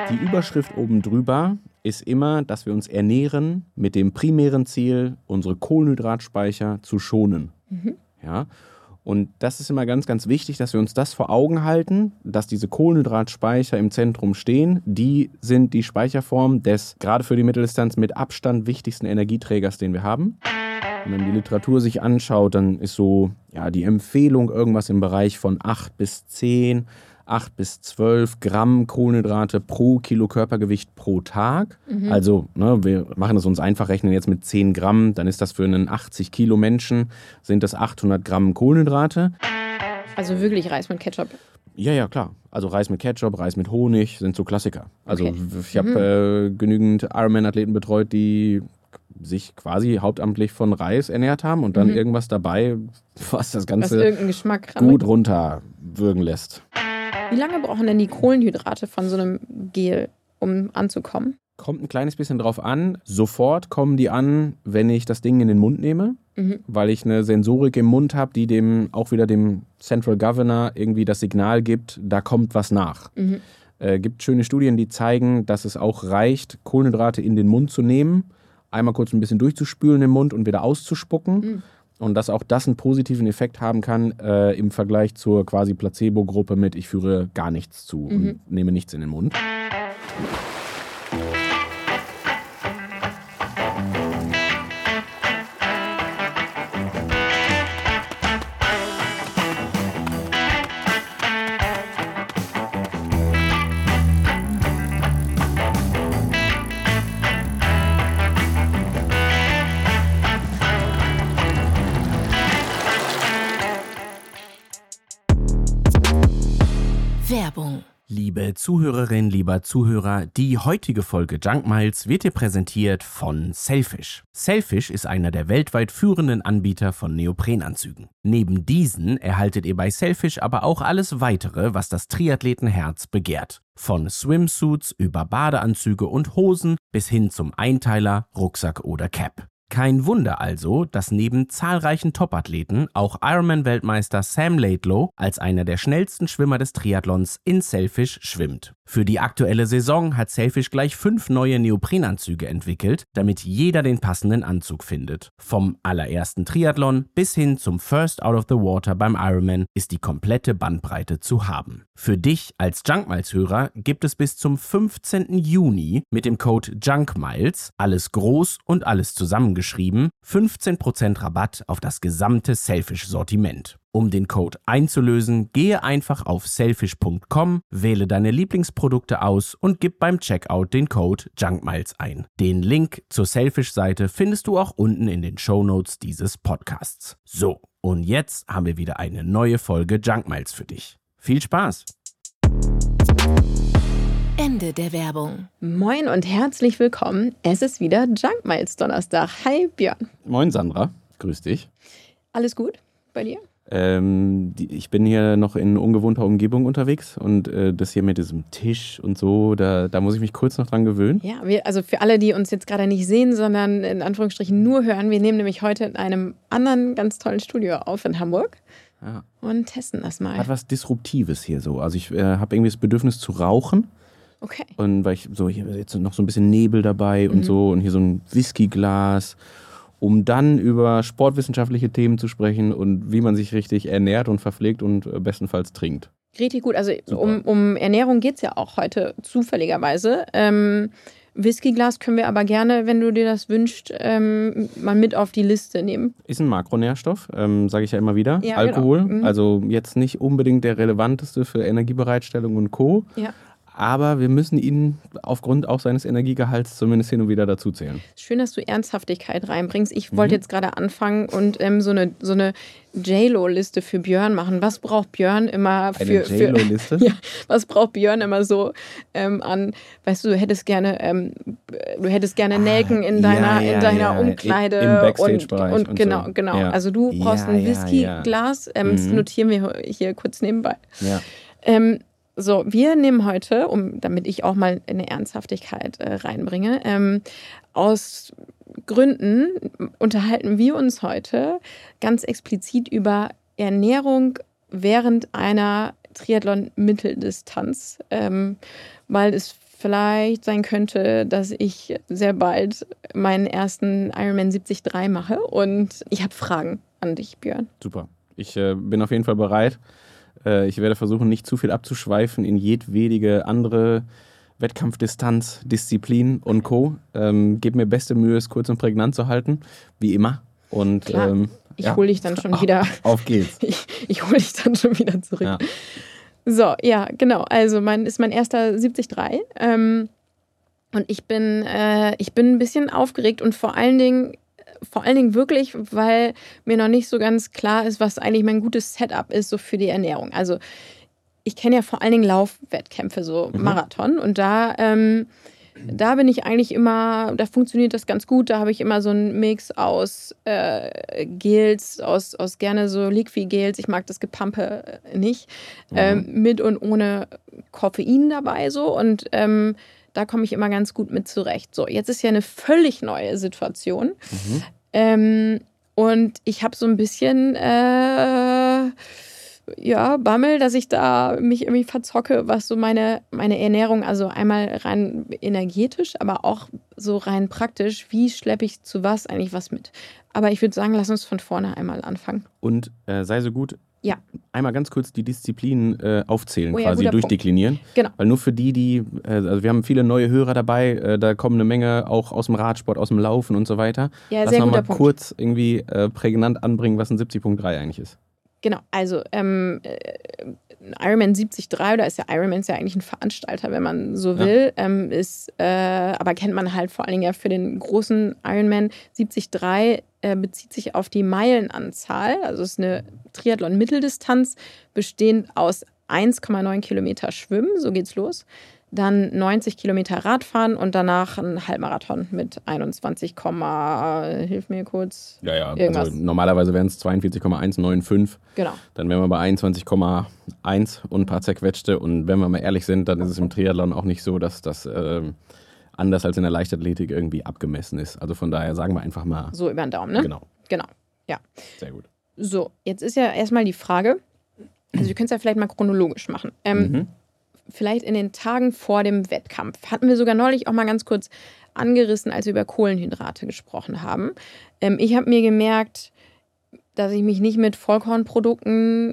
Die Überschrift oben drüber ist immer, dass wir uns ernähren mit dem primären Ziel, unsere Kohlenhydratspeicher zu schonen. Ja? Und das ist immer ganz, ganz wichtig, dass wir uns das vor Augen halten, dass diese Kohlenhydratspeicher im Zentrum stehen. Die sind die Speicherform des, gerade für die Mitteldistanz, mit Abstand wichtigsten Energieträgers, den wir haben. Wenn man die Literatur sich anschaut, dann ist so die Empfehlung irgendwas im Bereich von 8 bis 12 Gramm Kohlenhydrate pro Kilo Körpergewicht pro Tag. Also wir machen es uns einfach, rechnen jetzt mit 10 Gramm, dann ist das für einen 80 Kilo Menschen, sind das 800 Gramm Kohlenhydrate. Also wirklich Reis mit Ketchup? Ja, klar. Also Reis mit Ketchup, Reis mit Honig sind so Klassiker. Also ich habe genügend Ironman-Athleten betreut, die sich quasi hauptamtlich von Reis ernährt haben und dann irgendwas dabei, was das Ganze gut runterwürgen lässt. Wie lange brauchen denn die Kohlenhydrate von so einem Gel, um anzukommen? Kommt ein kleines bisschen drauf an. Sofort kommen die an, wenn ich das Ding in den Mund nehme, weil ich eine Sensorik im Mund habe, die dem Central Governor irgendwie das Signal gibt, da kommt was nach. Gibt schöne Studien, die zeigen, dass es auch reicht, Kohlenhydrate in den Mund zu nehmen, einmal kurz ein bisschen durchzuspülen im Mund und wieder auszuspucken. Und dass auch das einen positiven Effekt haben kann im Vergleich zur quasi Placebo-Gruppe mit ich führe gar nichts zu und nehme nichts in den Mund. Werbung. Liebe Zuhörerin, lieber Zuhörer, die heutige Folge Junk Miles wird dir präsentiert von Sailfish. Sailfish ist einer der weltweit führenden Anbieter von Neoprenanzügen. Neben diesen erhaltet ihr bei Sailfish aber auch alles weitere, was das Triathletenherz begehrt. Von Swimsuits über Badeanzüge und Hosen bis hin zum Einteiler, Rucksack oder Cap. Kein Wunder also, dass neben zahlreichen Topathleten auch Ironman-Weltmeister Sam Laidlow als einer der schnellsten Schwimmer des Triathlons in Sailfish schwimmt. Für die aktuelle Saison hat Sailfish gleich 5 neue Neoprenanzüge entwickelt, damit jeder den passenden Anzug findet. Vom allerersten Triathlon bis hin zum First Out of the Water beim Ironman ist die komplette Bandbreite zu haben. Für dich als Junkmiles-Hörer gibt es bis zum 15. Juni mit dem Code JUNKMILES, alles groß und alles zusammengeschrieben, 15% Rabatt auf das gesamte Sailfish-Sortiment. Um den Code einzulösen, gehe einfach auf sailfish.com, wähle deine Lieblingsprodukte aus und gib beim Checkout den Code JUNKMILES ein. Den Link zur Sailfish-Seite findest du auch unten in den Shownotes dieses Podcasts. So, und jetzt haben wir wieder eine neue Folge Junkmiles für dich. Viel Spaß! Ende der Werbung. Moin und herzlich willkommen. Es ist wieder Junk Miles Donnerstag. Hi Björn. Moin Sandra, grüß dich. Alles gut bei dir? Ich bin hier noch in ungewohnter Umgebung unterwegs und das hier mit diesem Tisch und so, da muss ich mich kurz noch dran gewöhnen. Ja, also für alle, die uns jetzt gerade nicht sehen, sondern in Anführungsstrichen nur hören, wir nehmen nämlich heute in einem anderen ganz tollen Studio auf in Hamburg. Ja. Und testen das mal. Hat was Disruptives hier so. Also ich habe irgendwie das Bedürfnis zu rauchen. Okay. Und weil ich so, hier jetzt noch so ein bisschen Nebel dabei und so und hier so ein Whiskyglas, um dann über sportwissenschaftliche Themen zu sprechen und wie man sich richtig ernährt und verpflegt und bestenfalls trinkt. Richtig gut. Also um Ernährung geht es ja auch heute zufälligerweise. Whiskyglas können wir aber gerne, wenn du dir das wünschst, mal mit auf die Liste nehmen. Ist ein Makronährstoff, sage ich ja immer wieder. Ja, Alkohol, genau. Also jetzt nicht unbedingt der relevanteste für Energiebereitstellung und Co., Ja. aber wir müssen ihn aufgrund auch seines Energiegehalts zumindest hin und wieder dazuzählen. Schön, dass du Ernsthaftigkeit reinbringst. Ich wollte jetzt gerade anfangen und so eine JLo-Liste für Björn machen. Was braucht Björn immer für... Eine JLo-Liste? Ja, was braucht Björn immer so an... Weißt du, du hättest gerne Nelken in deiner Umkleide. Im Backstage-Bereich und genau. so. Genau. Ja. Also du brauchst ein Whiskyglas. Das notieren wir hier kurz nebenbei. Ja. So, wir nehmen heute, damit ich auch mal eine Ernsthaftigkeit reinbringe, aus Gründen unterhalten wir uns heute ganz explizit über Ernährung während einer Triathlon-Mitteldistanz, weil es vielleicht sein könnte, dass ich sehr bald meinen ersten Ironman 73 mache. Und ich habe Fragen an dich, Björn. Super. Ich bin auf jeden Fall bereit. Ich werde versuchen, nicht zu viel abzuschweifen in jedwedige andere Wettkampfdistanz, Disziplin und Co. Gebe mir beste Mühe, es kurz und prägnant zu halten, wie immer. Und ich hole dich dann schon wieder. Auf geht's. Ich hole dich dann schon wieder zurück. Ja. So, ja, genau. Also ist mein erster 73. Und ich bin ein bisschen aufgeregt und vor allen Dingen wirklich, weil mir noch nicht so ganz klar ist, was eigentlich mein gutes Setup ist, so für die Ernährung. Also ich kenne ja vor allen Dingen Laufwettkämpfe, so Marathon. Und da bin ich eigentlich immer, da funktioniert das ganz gut. Da habe ich immer so einen Mix aus Gels, aus gerne so Liqui-Gels. Ich mag das Gepampe nicht. Mit und ohne Koffein dabei so. Und da komme ich immer ganz gut mit zurecht. So, jetzt ist ja eine völlig neue Situation. Und ich habe so ein bisschen Bammel, dass ich da mich irgendwie verzocke, was so meine Ernährung, also einmal rein energetisch, aber auch so rein praktisch, wie schleppe ich zu was eigentlich was mit. Aber ich würde sagen, lass uns von vorne einmal anfangen. Und sei so gut, einmal ganz kurz die Disziplinen aufzählen, quasi durchdeklinieren. Punkt. Genau. Weil nur für also wir haben viele neue Hörer dabei, da kommen eine Menge auch aus dem Radsport, aus dem Laufen und so weiter. Ja, lass sehr mal guter Punkt. Kurz irgendwie prägnant anbringen, was ein 70.3 eigentlich ist. Genau, also Ironman 73, oder Ironman ist ja eigentlich ein Veranstalter, wenn man so will, aber kennt man halt vor allen Dingen ja für den großen Ironman 73, bezieht sich auf die Meilenanzahl, also es ist eine Triathlon-Mitteldistanz, bestehend aus 1,9 Kilometer Schwimmen, so geht's los, dann 90 Kilometer Radfahren und danach ein Halbmarathon mit 21, hilf mir kurz. Ja, irgendwas. also normalerweise wären es 42,195. Genau. Dann wären wir bei 21,1 und ein paar zerquetschte. Und wenn wir mal ehrlich sind, dann ist es im Triathlon auch nicht so, dass das anders als in der Leichtathletik irgendwie abgemessen ist. Also von daher sagen wir einfach mal. So über den Daumen, ne? Genau, ja. sehr gut. So, jetzt ist ja erstmal die Frage, also wir können es ja vielleicht mal chronologisch machen. Vielleicht in den Tagen vor dem Wettkampf. Hatten wir sogar neulich auch mal ganz kurz angerissen, als wir über Kohlenhydrate gesprochen haben. Ich habe mir gemerkt, dass ich mich nicht mit Vollkornprodukten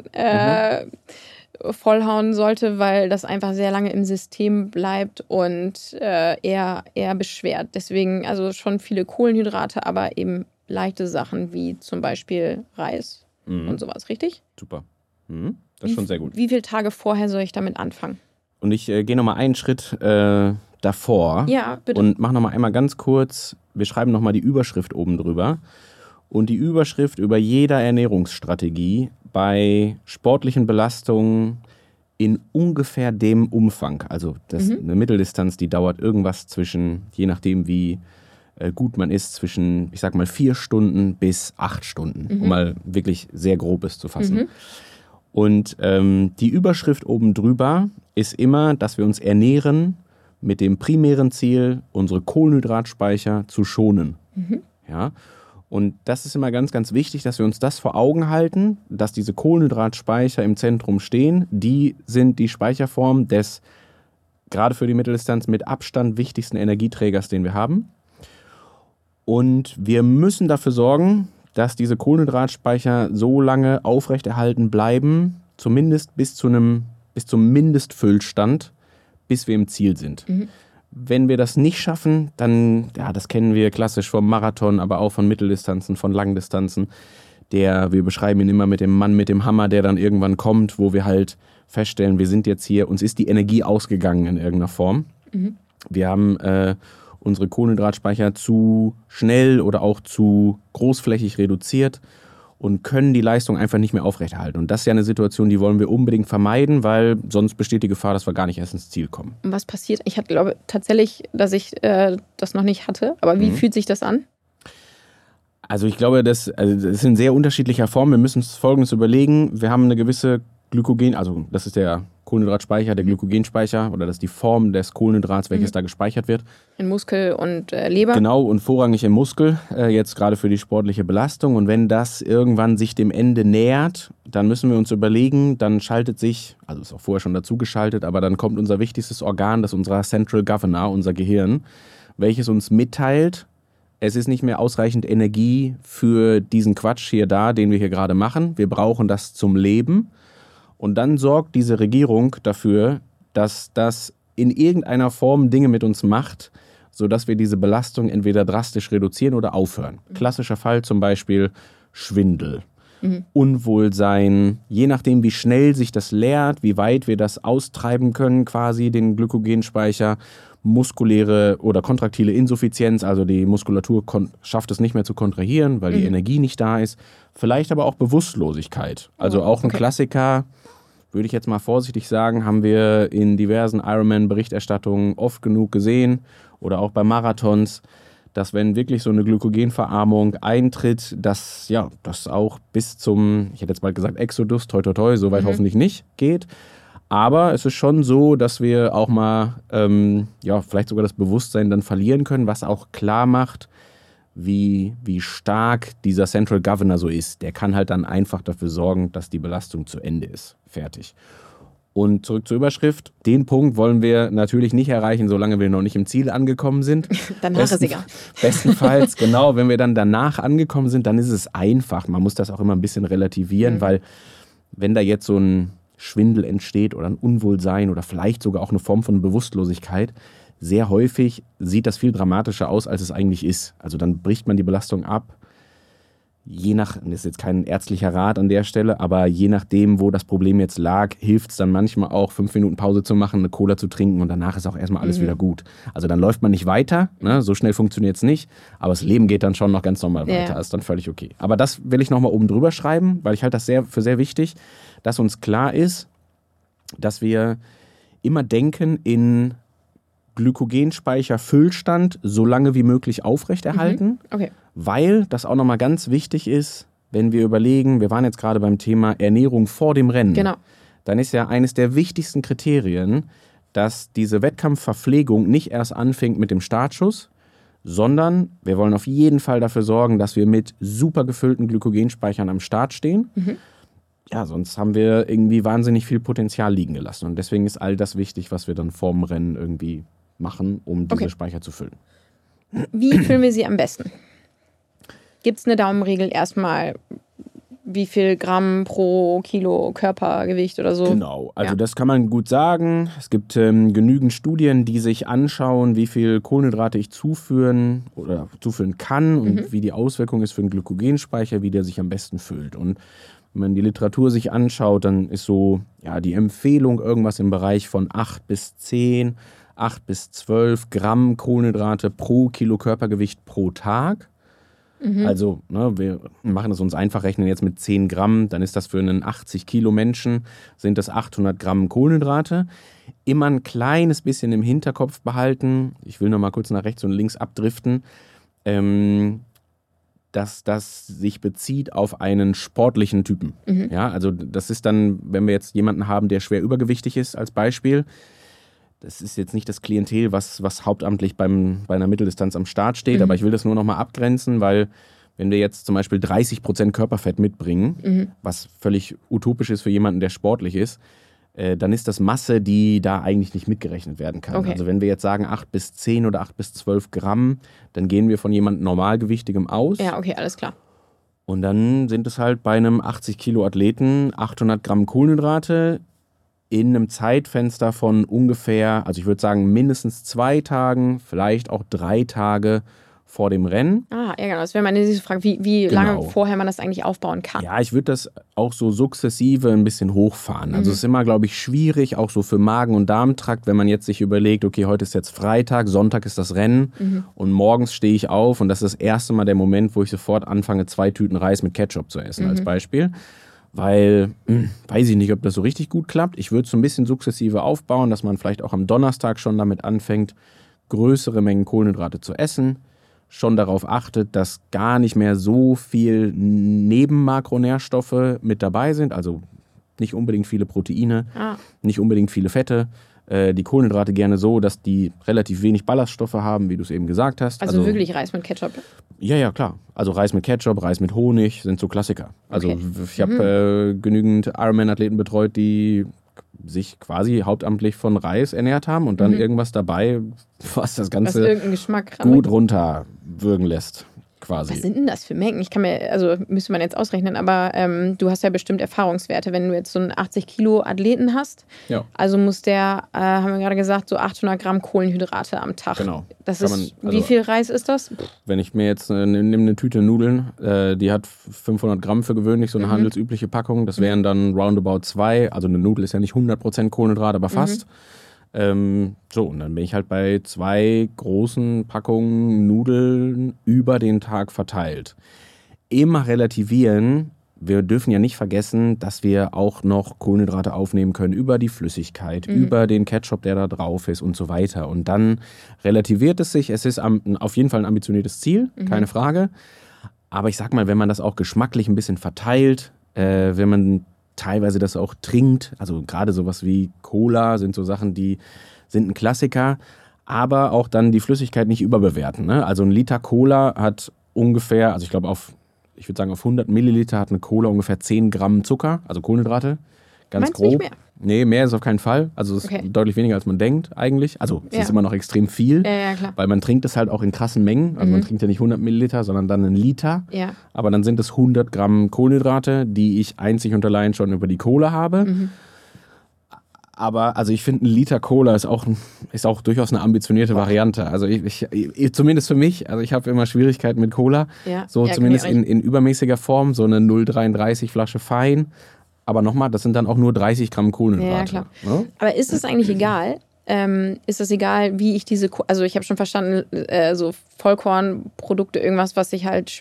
vollhauen sollte, weil das einfach sehr lange im System bleibt und eher beschwert. Deswegen also schon viele Kohlenhydrate, aber eben leichte Sachen wie zum Beispiel Reis und sowas, richtig? Super. Das ist schon sehr gut. Wie viele Tage vorher soll ich damit anfangen? Und ich gehe nochmal einen Schritt davor. Ja, bitte. Und mache nochmal einmal ganz kurz, wir schreiben nochmal die Überschrift oben drüber. Und die Überschrift über jeder Ernährungsstrategie bei sportlichen Belastungen in ungefähr dem Umfang. Also eine Mitteldistanz, die dauert irgendwas zwischen, je nachdem wie gut man ist, zwischen, ich sag mal, 4 Stunden bis 8 Stunden, um mal wirklich sehr Grobes zu fassen. Und die Überschrift oben drüber ist immer, dass wir uns ernähren mit dem primären Ziel, unsere Kohlenhydratspeicher zu schonen. Ja? Und das ist immer ganz, ganz wichtig, dass wir uns das vor Augen halten, dass diese Kohlenhydratspeicher im Zentrum stehen. Die sind die Speicherform des, gerade für die Mitteldistanz, mit Abstand wichtigsten Energieträgers, den wir haben. Und wir müssen dafür sorgen, dass diese Kohlenhydratspeicher so lange aufrechterhalten bleiben, zumindest bis zum Mindestfüllstand, bis wir im Ziel sind. Wenn wir das nicht schaffen, dann, das kennen wir klassisch vom Marathon, aber auch von Mitteldistanzen, von Langdistanzen, wir beschreiben ihn immer mit dem Mann mit dem Hammer, der dann irgendwann kommt, wo wir halt feststellen, wir sind jetzt hier, uns ist die Energie ausgegangen in irgendeiner Form. Wir haben unsere Kohlenhydratspeicher zu schnell oder auch zu großflächig reduziert und können die Leistung einfach nicht mehr aufrechterhalten. Und das ist ja eine Situation, die wollen wir unbedingt vermeiden, weil sonst besteht die Gefahr, dass wir gar nicht erst ins Ziel kommen. Und was passiert? Ich glaube tatsächlich, dass ich das noch nicht hatte. Aber wie fühlt sich das an? Also ich glaube, das ist in sehr unterschiedlicher Form. Wir müssen uns Folgendes überlegen. Wir haben eine gewisse Glykogen, also das ist der Kohlenhydratspeicher, der Glykogenspeicher, oder das ist die Form des Kohlenhydrats, welches da gespeichert wird. In Muskel und Leber. Genau, und vorrangig im Muskel, jetzt gerade für die sportliche Belastung. Und wenn das irgendwann sich dem Ende nähert, dann müssen wir uns überlegen, dann schaltet sich, also ist auch vorher schon dazu geschaltet, aber dann kommt unser wichtigstes Organ, das ist unser Central Governor, unser Gehirn, welches uns mitteilt, es ist nicht mehr ausreichend Energie für diesen Quatsch hier da, den wir hier gerade machen. Wir brauchen das zum Leben. Und dann sorgt diese Regierung dafür, dass das in irgendeiner Form Dinge mit uns macht, sodass wir diese Belastung entweder drastisch reduzieren oder aufhören. Klassischer Fall zum Beispiel Schwindel, Unwohlsein, je nachdem wie schnell sich das leert, wie weit wir das austreiben können, quasi den Glykogenspeicher, muskuläre oder kontraktile Insuffizienz, also die Muskulatur schafft es nicht mehr zu kontrahieren, weil die Energie nicht da ist. Vielleicht aber auch Bewusstlosigkeit, also auch ein Klassiker, würde ich jetzt mal vorsichtig sagen, haben wir in diversen Ironman-Berichterstattungen oft genug gesehen oder auch bei Marathons, dass wenn wirklich so eine Glykogenverarmung eintritt, dass das auch bis zum, ich hätte jetzt mal gesagt Exodus, toi toi toi, soweit hoffentlich nicht geht. Aber es ist schon so, dass wir auch mal vielleicht sogar das Bewusstsein dann verlieren können, was auch klar macht, wie stark dieser Central Governor so ist. Der kann halt dann einfach dafür sorgen, dass die Belastung zu Ende ist. Fertig. Und zurück zur Überschrift. Den Punkt wollen wir natürlich nicht erreichen, solange wir noch nicht im Ziel angekommen sind. Danach ist egal. Bestenfalls, genau, wenn wir dann danach angekommen sind, dann ist es einfach. Man muss das auch immer ein bisschen relativieren, weil wenn da jetzt so ein Schwindel entsteht oder ein Unwohlsein oder vielleicht sogar auch eine Form von Bewusstlosigkeit, sehr häufig sieht das viel dramatischer aus, als es eigentlich ist. Also dann bricht man die Belastung ab. Das ist jetzt kein ärztlicher Rat an der Stelle, aber je nachdem, wo das Problem jetzt lag, hilft es dann manchmal auch, 5 Minuten Pause zu machen, eine Cola zu trinken und danach ist auch erstmal alles wieder gut. Also dann läuft man nicht weiter, ne? So schnell funktioniert es nicht, aber das Leben geht dann schon noch ganz normal weiter, ist dann völlig okay. Aber das will ich nochmal oben drüber schreiben, weil ich halte das für sehr wichtig, dass uns klar ist, dass wir immer denken in Glykogenspeicher-Füllstand so lange wie möglich aufrechterhalten, weil das auch nochmal ganz wichtig ist, wenn wir überlegen, wir waren jetzt gerade beim Thema Ernährung vor dem Rennen, dann ist ja eines der wichtigsten Kriterien, dass diese Wettkampfverpflegung nicht erst anfängt mit dem Startschuss, sondern wir wollen auf jeden Fall dafür sorgen, dass wir mit super gefüllten Glykogenspeichern am Start stehen. Ja, sonst haben wir irgendwie wahnsinnig viel Potenzial liegen gelassen. Und deswegen ist all das wichtig, was wir dann vorm Rennen irgendwie machen, um diese Speicher zu füllen. Wie füllen wir sie am besten? Gibt es eine Daumenregel erstmal, wie viel Gramm pro Kilo Körpergewicht oder so? Genau, also das kann man gut sagen. Es gibt genügend Studien, die sich anschauen, wie viel Kohlenhydrate ich zuführen kann und wie die Auswirkung ist für den Glykogenspeicher, wie der sich am besten füllt. Und wenn man die Literatur sich anschaut, dann ist so die Empfehlung irgendwas im Bereich von 8 bis 10, 8 bis 12 Gramm Kohlenhydrate pro Kilo Körpergewicht pro Tag. Also wir machen es uns einfach, rechnen jetzt mit 10 Gramm, dann ist das für einen 80 Kilo Menschen, sind das 800 Gramm Kohlenhydrate. Immer ein kleines bisschen im Hinterkopf behalten, ich will noch mal kurz nach rechts und links abdriften, dass das sich bezieht auf einen sportlichen Typen. Ja, also das ist dann, wenn wir jetzt jemanden haben, der schwer übergewichtig ist als Beispiel, das ist jetzt nicht das Klientel, was hauptamtlich bei einer Mitteldistanz am Start steht, aber ich will das nur noch mal abgrenzen, weil wenn wir jetzt zum Beispiel 30% Körperfett mitbringen, was völlig utopisch ist für jemanden, der sportlich ist, dann ist das Masse, die da eigentlich nicht mitgerechnet werden kann. Also wenn wir jetzt sagen 8 bis 10 oder 8 bis 12 Gramm, dann gehen wir von jemandem Normalgewichtigem aus. Ja, okay, alles klar. Und dann sind es halt bei einem 80 Kilo Athleten 800 Gramm Kohlenhydrate in einem Zeitfenster von ungefähr, also ich würde sagen mindestens 2 Tagen, vielleicht auch 3 Tage vor dem Rennen. Ja, genau. Das wäre meine nächste Frage, wie lange vorher man das eigentlich aufbauen kann. Ja, ich würde das auch so sukzessive ein bisschen hochfahren. Also es ist immer, glaube ich, schwierig, auch so für Magen- und Darmtrakt, wenn man jetzt sich überlegt, okay, heute ist jetzt Freitag, Sonntag ist das Rennen und morgens stehe ich auf und das ist das erste Mal der Moment, wo ich sofort anfange, 2 Tüten Reis mit Ketchup zu essen, als Beispiel. Weil, weiß ich nicht, ob das so richtig gut klappt. Ich würde es so ein bisschen sukzessive aufbauen, dass man vielleicht auch am Donnerstag schon damit anfängt, größere Mengen Kohlenhydrate zu essen. Schon darauf achtet, dass gar nicht mehr so viel Nebenmakronährstoffe mit dabei sind. Also nicht unbedingt viele Proteine, nicht unbedingt viele Fette. Die Kohlenhydrate gerne so, dass die relativ wenig Ballaststoffe haben, wie du es eben gesagt hast. Also wirklich Reis mit Ketchup? Ja, klar. Also Reis mit Ketchup, Reis mit Honig sind so Klassiker. Also ich habe genügend Ironman-Athleten betreut, die sich quasi hauptamtlich von Reis ernährt haben und dann irgendwas dabei, was das Ganze gut runterwürgen lässt. Quasi. Was sind denn das für Mengen? Müsste man jetzt ausrechnen, aber du hast ja bestimmt Erfahrungswerte, wenn du jetzt so einen 80 Kilo Athleten hast. Ja. Also muss der, haben wir gerade gesagt, so 800 Gramm Kohlenhydrate am Tag. Genau. Wie viel Reis ist das? Wenn ich mir jetzt nehme eine Tüte Nudeln, die hat 500 Gramm für gewöhnlich, so eine handelsübliche Packung. Das wären dann roundabout 2. Also eine Nudel ist ja nicht 100% Kohlenhydrat, aber fast. Und dann bin ich halt bei 2 großen Packungen Nudeln über den Tag verteilt. Immer relativieren, wir dürfen ja nicht vergessen, dass wir auch noch Kohlenhydrate aufnehmen können über die Flüssigkeit, über den Ketchup, der da drauf ist und so weiter. Und dann relativiert es sich. Es ist auf jeden Fall ein ambitioniertes Ziel, keine Frage. Aber ich sag mal, wenn man das auch geschmacklich ein bisschen verteilt, wenn man teilweise das auch trinkt, also gerade sowas wie Cola sind so Sachen, die sind ein Klassiker, aber auch dann die Flüssigkeit nicht überbewerten. Ne? Also ein Liter Cola hat ungefähr, also ich würde sagen auf 100 Milliliter hat eine Cola ungefähr 10 Gramm Zucker, also Kohlenhydrate, ganz grob. Nicht mehr? Nee, mehr ist auf keinen Fall. Also es ist deutlich weniger, als man denkt eigentlich. Also es ist immer noch extrem viel, klar. weil man trinkt es halt auch in krassen Mengen. Also man trinkt ja nicht 100 Milliliter, sondern dann einen Liter. Ja. Aber dann sind es 100 Gramm Kohlenhydrate, die ich einzig und allein schon über die Cola habe. Aber also ich finde, ein Liter Cola ist auch durchaus eine ambitionierte Variante. Also ich zumindest für mich, also ich habe immer Schwierigkeiten mit Cola. Zumindest in übermäßiger Form, so eine 0,33 Flasche Fein. Aber nochmal, das sind dann auch nur 30 Gramm Kohlenhydrate. Ja, klar. Ja? Aber ist es eigentlich egal? Ist es egal, wie ich also ich habe schon verstanden, so Vollkornprodukte, irgendwas, was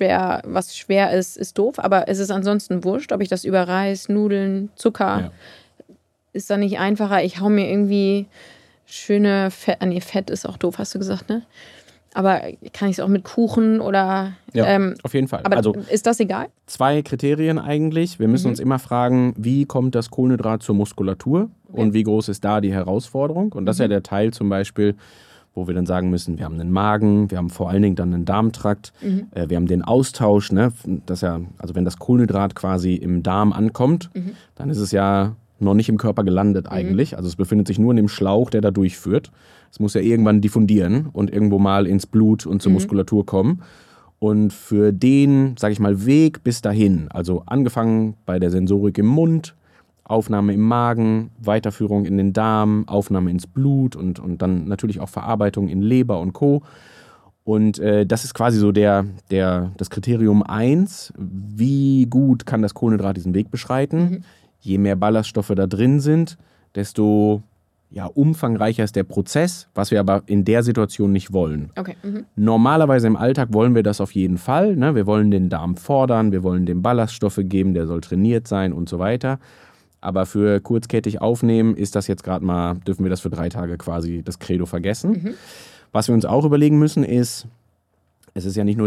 schwer ist doof. Aber ist es ansonsten wurscht, ob ich das über Reis, Nudeln, Zucker, ist da nicht einfacher? Ich hau mir irgendwie schöne Fett ist auch doof, hast du gesagt, ne? Aber kann ich es auch mit Kuchen oder... Ja, auf jeden Fall. Aber also, ist das egal? 2 Kriterien eigentlich. Wir müssen uns immer fragen, wie kommt das Kohlenhydrat zur Muskulatur und wie groß ist da die Herausforderung? Und das ist ja der Teil zum Beispiel, wo wir dann sagen müssen, wir haben einen Magen, wir haben vor allen Dingen dann einen Darmtrakt, wir haben den Austausch. Ne? Also wenn das Kohlenhydrat quasi im Darm ankommt, dann ist es ja noch nicht im Körper gelandet eigentlich. Also es befindet sich nur in dem Schlauch, der da durchführt. Es muss ja irgendwann diffundieren und irgendwo mal ins Blut und zur Muskulatur kommen. Und für den, sage ich mal, Weg bis dahin, also angefangen bei der Sensorik im Mund, Aufnahme im Magen, Weiterführung in den Darm, Aufnahme ins Blut und dann natürlich auch Verarbeitung in Leber und Co. Und das ist quasi so das Kriterium 1. Wie gut kann das Kohlenhydrat diesen Weg beschreiten? Je mehr Ballaststoffe da drin sind, desto umfangreicher ist der Prozess, was wir aber in der Situation nicht wollen. Okay. Normalerweise im Alltag wollen wir das auf jeden Fall. Ne? Wir wollen den Darm fordern, wir wollen dem Ballaststoffe geben, der soll trainiert sein und so weiter. Aber für kurzkettig aufnehmen ist das jetzt gerade mal, dürfen wir das für 3 Tage quasi das Credo vergessen. Was wir uns auch überlegen müssen ist, es ist ja nicht nur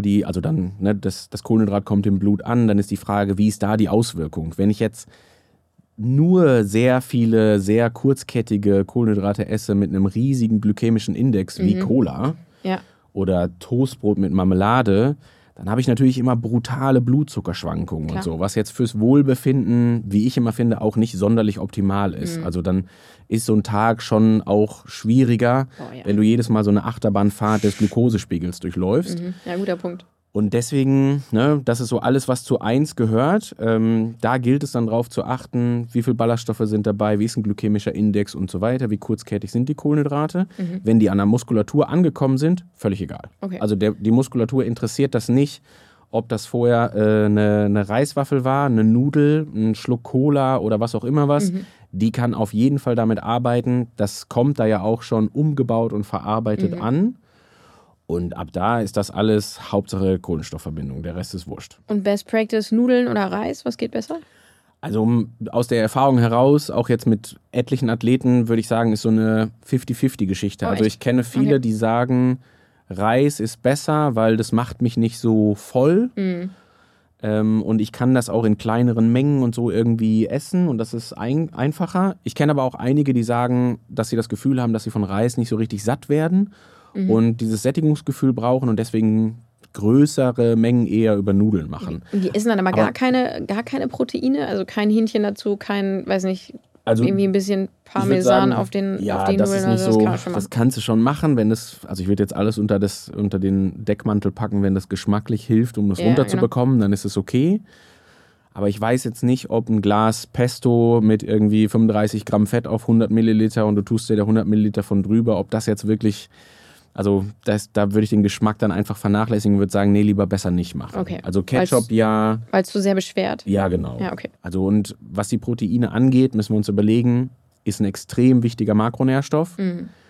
das Kohlenhydrat kommt im Blut an, dann ist die Frage, wie ist da die Auswirkung? Wenn ich jetzt nur sehr viele, sehr kurzkettige Kohlenhydrate esse mit einem riesigen glykämischen Index wie Cola oder Toastbrot mit Marmelade, dann habe ich natürlich immer brutale Blutzuckerschwankungen und so, was jetzt fürs Wohlbefinden, wie ich immer finde, auch nicht sonderlich optimal ist. Also dann ist so ein Tag schon auch schwieriger, wenn du jedes Mal so eine Achterbahnfahrt des Glukosespiegels durchläufst. Ja, guter Punkt. Und deswegen, ne, das ist so alles, was zu 1 gehört. Da gilt es dann drauf zu achten, wie viele Ballaststoffe sind dabei, wie ist ein glykämischer Index und so weiter, wie kurzkettig sind die Kohlenhydrate. Wenn die an der Muskulatur angekommen sind, völlig egal. Okay. Also die Muskulatur interessiert das nicht, ob das vorher eine Reiswaffel war, eine Nudel, ein Schluck Cola oder was auch immer was. Die kann auf jeden Fall damit arbeiten. Das kommt da ja auch schon umgebaut und verarbeitet an. Und ab da ist das alles Hauptsache Kohlenstoffverbindung, der Rest ist wurscht. Und Best Practice Nudeln oder Reis, was geht besser? Also aus der Erfahrung heraus, auch jetzt mit etlichen Athleten, würde ich sagen, ist so eine 50-50-Geschichte. Also ich kenne viele, die sagen, Reis ist besser, weil das macht mich nicht so voll. Und ich kann das auch in kleineren Mengen und so irgendwie essen und das ist einfacher. Ich kenne aber auch einige, die sagen, dass sie das Gefühl haben, dass sie von Reis nicht so richtig satt werden und dieses Sättigungsgefühl brauchen und deswegen größere Mengen eher über Nudeln machen. Und die essen dann aber gar keine Proteine, also kein Hähnchen dazu, kein, weiß nicht, also irgendwie ein bisschen Parmesan auf den Nudeln. Das ist nicht so, das kannst du schon machen, wenn das, also ich würde jetzt alles unter den Deckmantel packen, wenn das geschmacklich hilft, um das runterzubekommen, dann ist es okay. Aber ich weiß jetzt nicht, ob ein Glas Pesto mit irgendwie 35 Gramm Fett auf 100 Milliliter und du tust dir da 100 Milliliter von drüber, ob das jetzt wirklich, also da würde ich den Geschmack dann einfach vernachlässigen und würde sagen, nee, lieber besser nicht machen. Okay. Also Ketchup Weil es zu sehr beschwert. Ja, genau. Ja, okay. Also und was die Proteine angeht, müssen wir uns überlegen, ist ein extrem wichtiger Makronährstoff.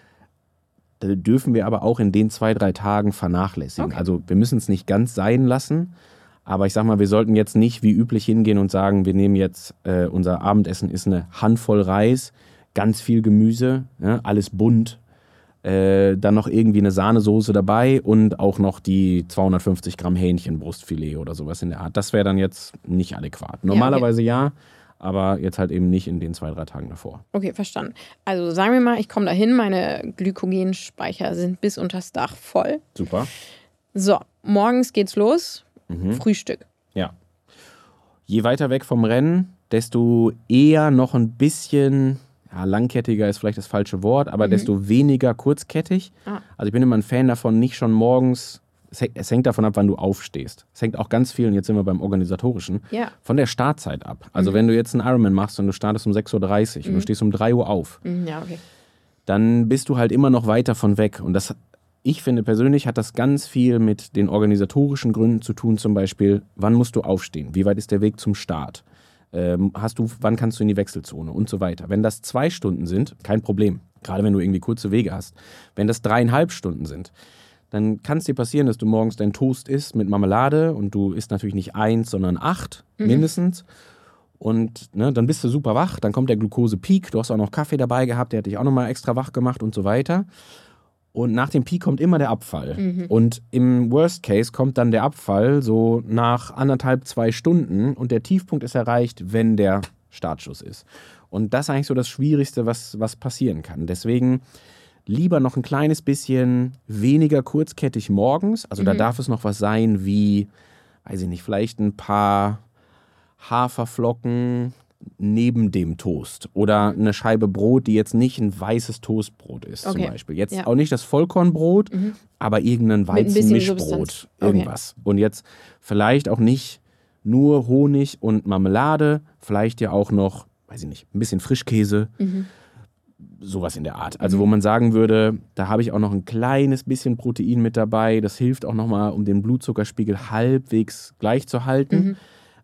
Da dürfen wir aber auch in den 2-3 Tagen vernachlässigen. Okay. Also wir müssen es nicht ganz sein lassen, aber ich sag mal, wir sollten jetzt nicht wie üblich hingehen und sagen, wir nehmen jetzt, unser Abendessen ist eine Handvoll Reis, ganz viel Gemüse, ja, alles bunt. Dann noch irgendwie eine Sahnesoße dabei und auch noch die 250 Gramm Hähnchenbrustfilet oder sowas in der Art. Das wäre dann jetzt nicht adäquat. Normalerweise ja, aber jetzt halt eben nicht in den 2-3 Tagen davor. Okay, verstanden. Also sagen wir mal, ich komme dahin, meine Glykogenspeicher sind bis unters Dach voll. Super. So, morgens geht's los. Frühstück. Ja. Je weiter weg vom Rennen, desto eher noch ein bisschen... Ja, langkettiger ist vielleicht das falsche Wort, aber desto weniger kurzkettig. Also ich bin immer ein Fan davon, nicht schon morgens, es hängt davon ab, wann du aufstehst. Es hängt auch ganz viel, und jetzt sind wir beim Organisatorischen, von der Startzeit ab. Also wenn du jetzt einen Ironman machst und du startest um 6.30 Uhr und du stehst um 3 Uhr auf, dann bist du halt immer noch weiter von weg. Und das, ich finde persönlich, hat das ganz viel mit den organisatorischen Gründen zu tun, zum Beispiel, wann musst du aufstehen? Wie weit ist der Weg zum Start? Wann kannst du in die Wechselzone und so weiter. Wenn das 2 Stunden sind, kein Problem, gerade wenn du irgendwie kurze Wege hast. Wenn das 3,5 Stunden sind, dann kann es dir passieren, dass du morgens deinen Toast isst mit Marmelade und du isst natürlich nicht 1, sondern 8 mindestens. Und dann bist du super wach, dann kommt der Glukosepeak, du hast auch noch Kaffee dabei gehabt, der hat dich auch nochmal extra wach gemacht und so weiter. Und nach dem Peak kommt immer der Abfall. Und im Worst Case kommt dann der Abfall so nach 1,5-2 Stunden und der Tiefpunkt ist erreicht, wenn der Startschuss ist. Und das ist eigentlich so das Schwierigste, was passieren kann. Deswegen lieber noch ein kleines bisschen weniger kurzkettig morgens. Also da darf es noch was sein wie, weiß ich nicht, vielleicht ein paar Haferflocken neben dem Toast oder eine Scheibe Brot, die jetzt nicht ein weißes Toastbrot ist zum Beispiel. Jetzt auch nicht das Vollkornbrot, aber irgendein Weizenmischbrot, irgendwas. Und jetzt vielleicht auch nicht nur Honig und Marmelade, vielleicht ja auch noch, weiß ich nicht, ein bisschen Frischkäse, sowas in der Art. Also wo man sagen würde, da habe ich auch noch ein kleines bisschen Protein mit dabei, das hilft auch nochmal, um den Blutzuckerspiegel halbwegs gleich zu halten.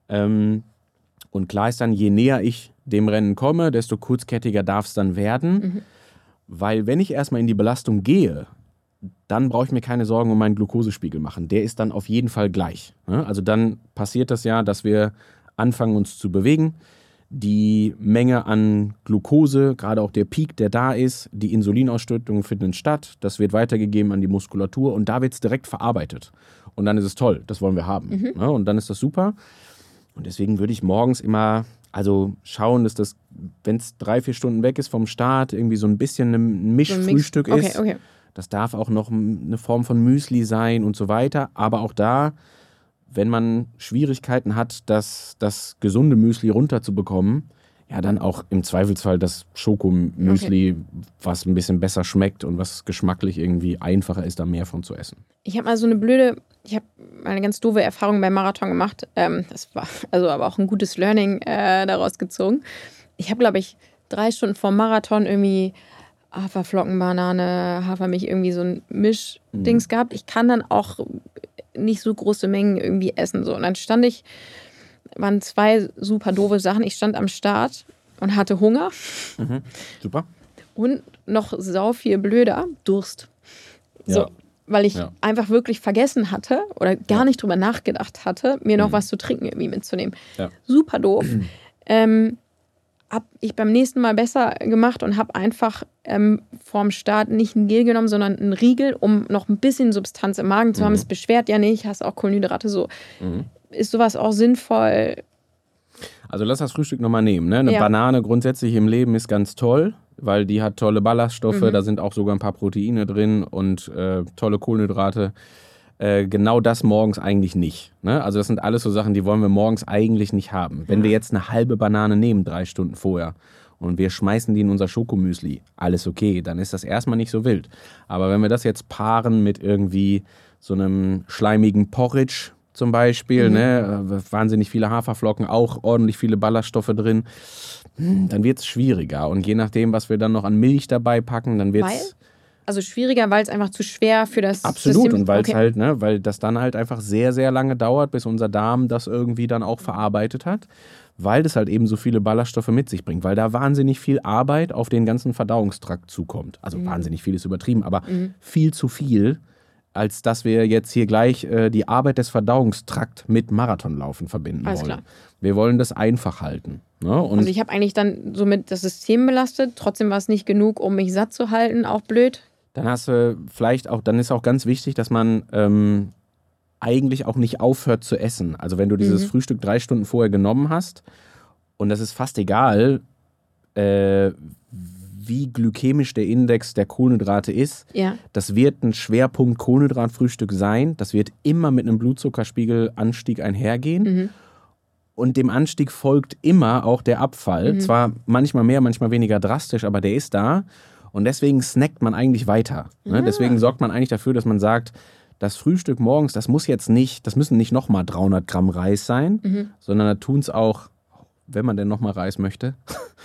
Und klar ist dann, je näher ich dem Rennen komme, desto kurzkettiger darf es dann werden. Weil wenn ich erstmal in die Belastung gehe, dann brauche ich mir keine Sorgen um meinen Glukosespiegel machen. Der ist dann auf jeden Fall gleich. Also dann passiert das ja, dass wir anfangen uns zu bewegen. Die Menge an Glucose, gerade auch der Peak, der da ist, die Insulinausschüttung findet statt. Das wird weitergegeben an die Muskulatur und da wird es direkt verarbeitet. Und dann ist es toll, das wollen wir haben. Und dann ist das super. Und deswegen würde ich morgens immer, also schauen, dass das, wenn es 3-4 Stunden weg ist vom Start, irgendwie so ein bisschen ein Mischfrühstück ist. Okay. Das darf auch noch eine Form von Müsli sein und so weiter. Aber auch da, wenn man Schwierigkeiten hat, das gesunde Müsli runterzubekommen, ja, dann auch im Zweifelsfall das Schokomüsli, was ein bisschen besser schmeckt und was geschmacklich irgendwie einfacher ist, da mehr von zu essen. Ich habe mal ich habe eine ganz doofe Erfahrung beim Marathon gemacht. Das war also aber auch ein gutes Learning daraus gezogen. Ich habe, glaube ich, 3 Stunden vor Marathon irgendwie Haferflocken, Banane, Hafermilch, irgendwie so ein Mischdings gehabt. Ich kann dann auch nicht so große Mengen irgendwie essen. So. Und dann waren 2 super doofe Sachen. Ich stand am Start und hatte Hunger. Super. Und noch sau viel blöder, Durst. So, weil ich einfach wirklich vergessen hatte oder gar nicht drüber nachgedacht hatte, mir noch was zu trinken irgendwie mitzunehmen. Ja. Super doof. Habe ich beim nächsten Mal besser gemacht und habe einfach vorm Start nicht ein Gel genommen, sondern einen Riegel, um noch ein bisschen Substanz im Magen zu haben. Es beschwert ja nicht, hast auch Kohlenhydrate so. ist sowas auch sinnvoll? Also lass das Frühstück nochmal nehmen. Ne? Eine Banane grundsätzlich im Leben ist ganz toll, weil die hat tolle Ballaststoffe, da sind auch sogar ein paar Proteine drin und tolle Kohlenhydrate. Genau das morgens eigentlich nicht. Ne? Also das sind alles so Sachen, die wollen wir morgens eigentlich nicht haben. Wenn wir jetzt eine halbe Banane nehmen, 3 Stunden vorher, und wir schmeißen die in unser Schokomüsli, alles okay, dann ist das erstmal nicht so wild. Aber wenn wir das jetzt paaren mit irgendwie so einem schleimigen Porridge zum Beispiel, wahnsinnig viele Haferflocken, auch ordentlich viele Ballaststoffe drin, dann wird es schwieriger. Und je nachdem, was wir dann noch an Milch dabei packen, dann wird es... Also schwieriger, weil es einfach zu schwer für das Absolut, System ist? Und weil es halt, weil das dann halt einfach sehr, sehr lange dauert, bis unser Darm das irgendwie dann auch verarbeitet hat, weil das halt eben so viele Ballaststoffe mit sich bringt, weil da wahnsinnig viel Arbeit auf den ganzen Verdauungstrakt zukommt. Also wahnsinnig viel ist übertrieben, aber viel zu viel, als dass wir jetzt hier gleich die Arbeit des Verdauungstrakts mit Marathonlaufen verbinden wollen. Klar. Wir wollen das einfach halten. Ne? Und also ich habe eigentlich dann somit das System belastet, trotzdem war es nicht genug, um mich satt zu halten, auch blöd. Dann hast du vielleicht auch, dann ist auch ganz wichtig, dass man eigentlich auch nicht aufhört zu essen. Also wenn du dieses Frühstück 3 Stunden vorher genommen hast, und das ist fast egal, wie glykämisch der Index der Kohlenhydrate ist, das wird ein Schwerpunkt Kohlenhydratfrühstück sein. Das wird immer mit einem Blutzuckerspiegelanstieg einhergehen. Und dem Anstieg folgt immer auch der Abfall. Zwar manchmal mehr, manchmal weniger drastisch, aber der ist da. Und deswegen snackt man eigentlich weiter. Ne? Deswegen sorgt man eigentlich dafür, dass man sagt, das Frühstück morgens, das müssen nicht nochmal 300 Gramm Reis sein, sondern da tun es auch, wenn man denn nochmal Reis möchte,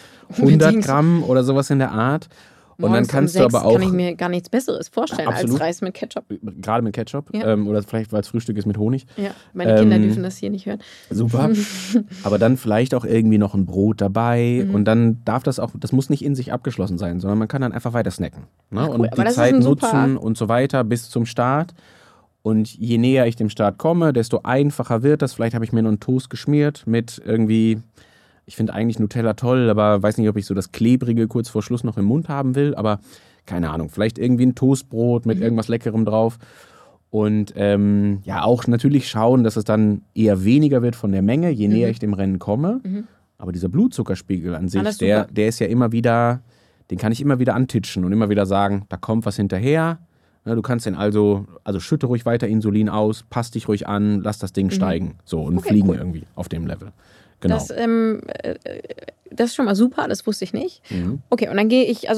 100 Gramm oder sowas in der Art. Und dann kannst du aber auch... kann ich mir gar nichts Besseres vorstellen als Reis mit Ketchup. Gerade mit Ketchup. Oder vielleicht, weil es Frühstück ist mit Honig. Ja, meine Kinder dürfen das hier nicht hören. Super. Aber dann vielleicht auch irgendwie noch ein Brot dabei. Und dann darf das muss nicht in sich abgeschlossen sein, sondern man kann dann einfach weiter snacken. Ne? Ach, cool. Und die Zeit nutzen und so weiter bis zum Start. Und je näher ich dem Start komme, desto einfacher wird das. Vielleicht habe ich mir noch einen Toast geschmiert mit irgendwie... Ich finde eigentlich Nutella toll, aber weiß nicht, ob ich so das Klebrige kurz vor Schluss noch im Mund haben will. Aber keine Ahnung, vielleicht irgendwie ein Toastbrot mit irgendwas Leckerem drauf. Und auch natürlich schauen, dass es dann eher weniger wird von der Menge, je näher ich dem Rennen komme. Aber dieser Blutzuckerspiegel an sich, der ist ja immer wieder, den kann ich immer wieder antitschen und immer wieder sagen, da kommt was hinterher. Ja, du kannst den also schütte ruhig weiter Insulin aus, passt dich ruhig an, lass das Ding steigen. So, und fliegen irgendwie auf dem Level. Genau. Das ist schon mal super, das wusste ich nicht. Okay, und dann gehe ich,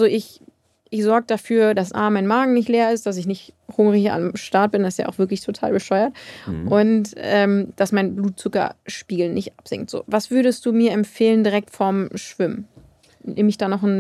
ich sorge dafür, dass mein Magen nicht leer ist, dass ich nicht hungrig am Start bin, das ist ja auch wirklich total bescheuert. Und dass mein Blutzuckerspiegel nicht absinkt. So, was würdest du mir empfehlen direkt vorm Schwimmen? Nehme ich da noch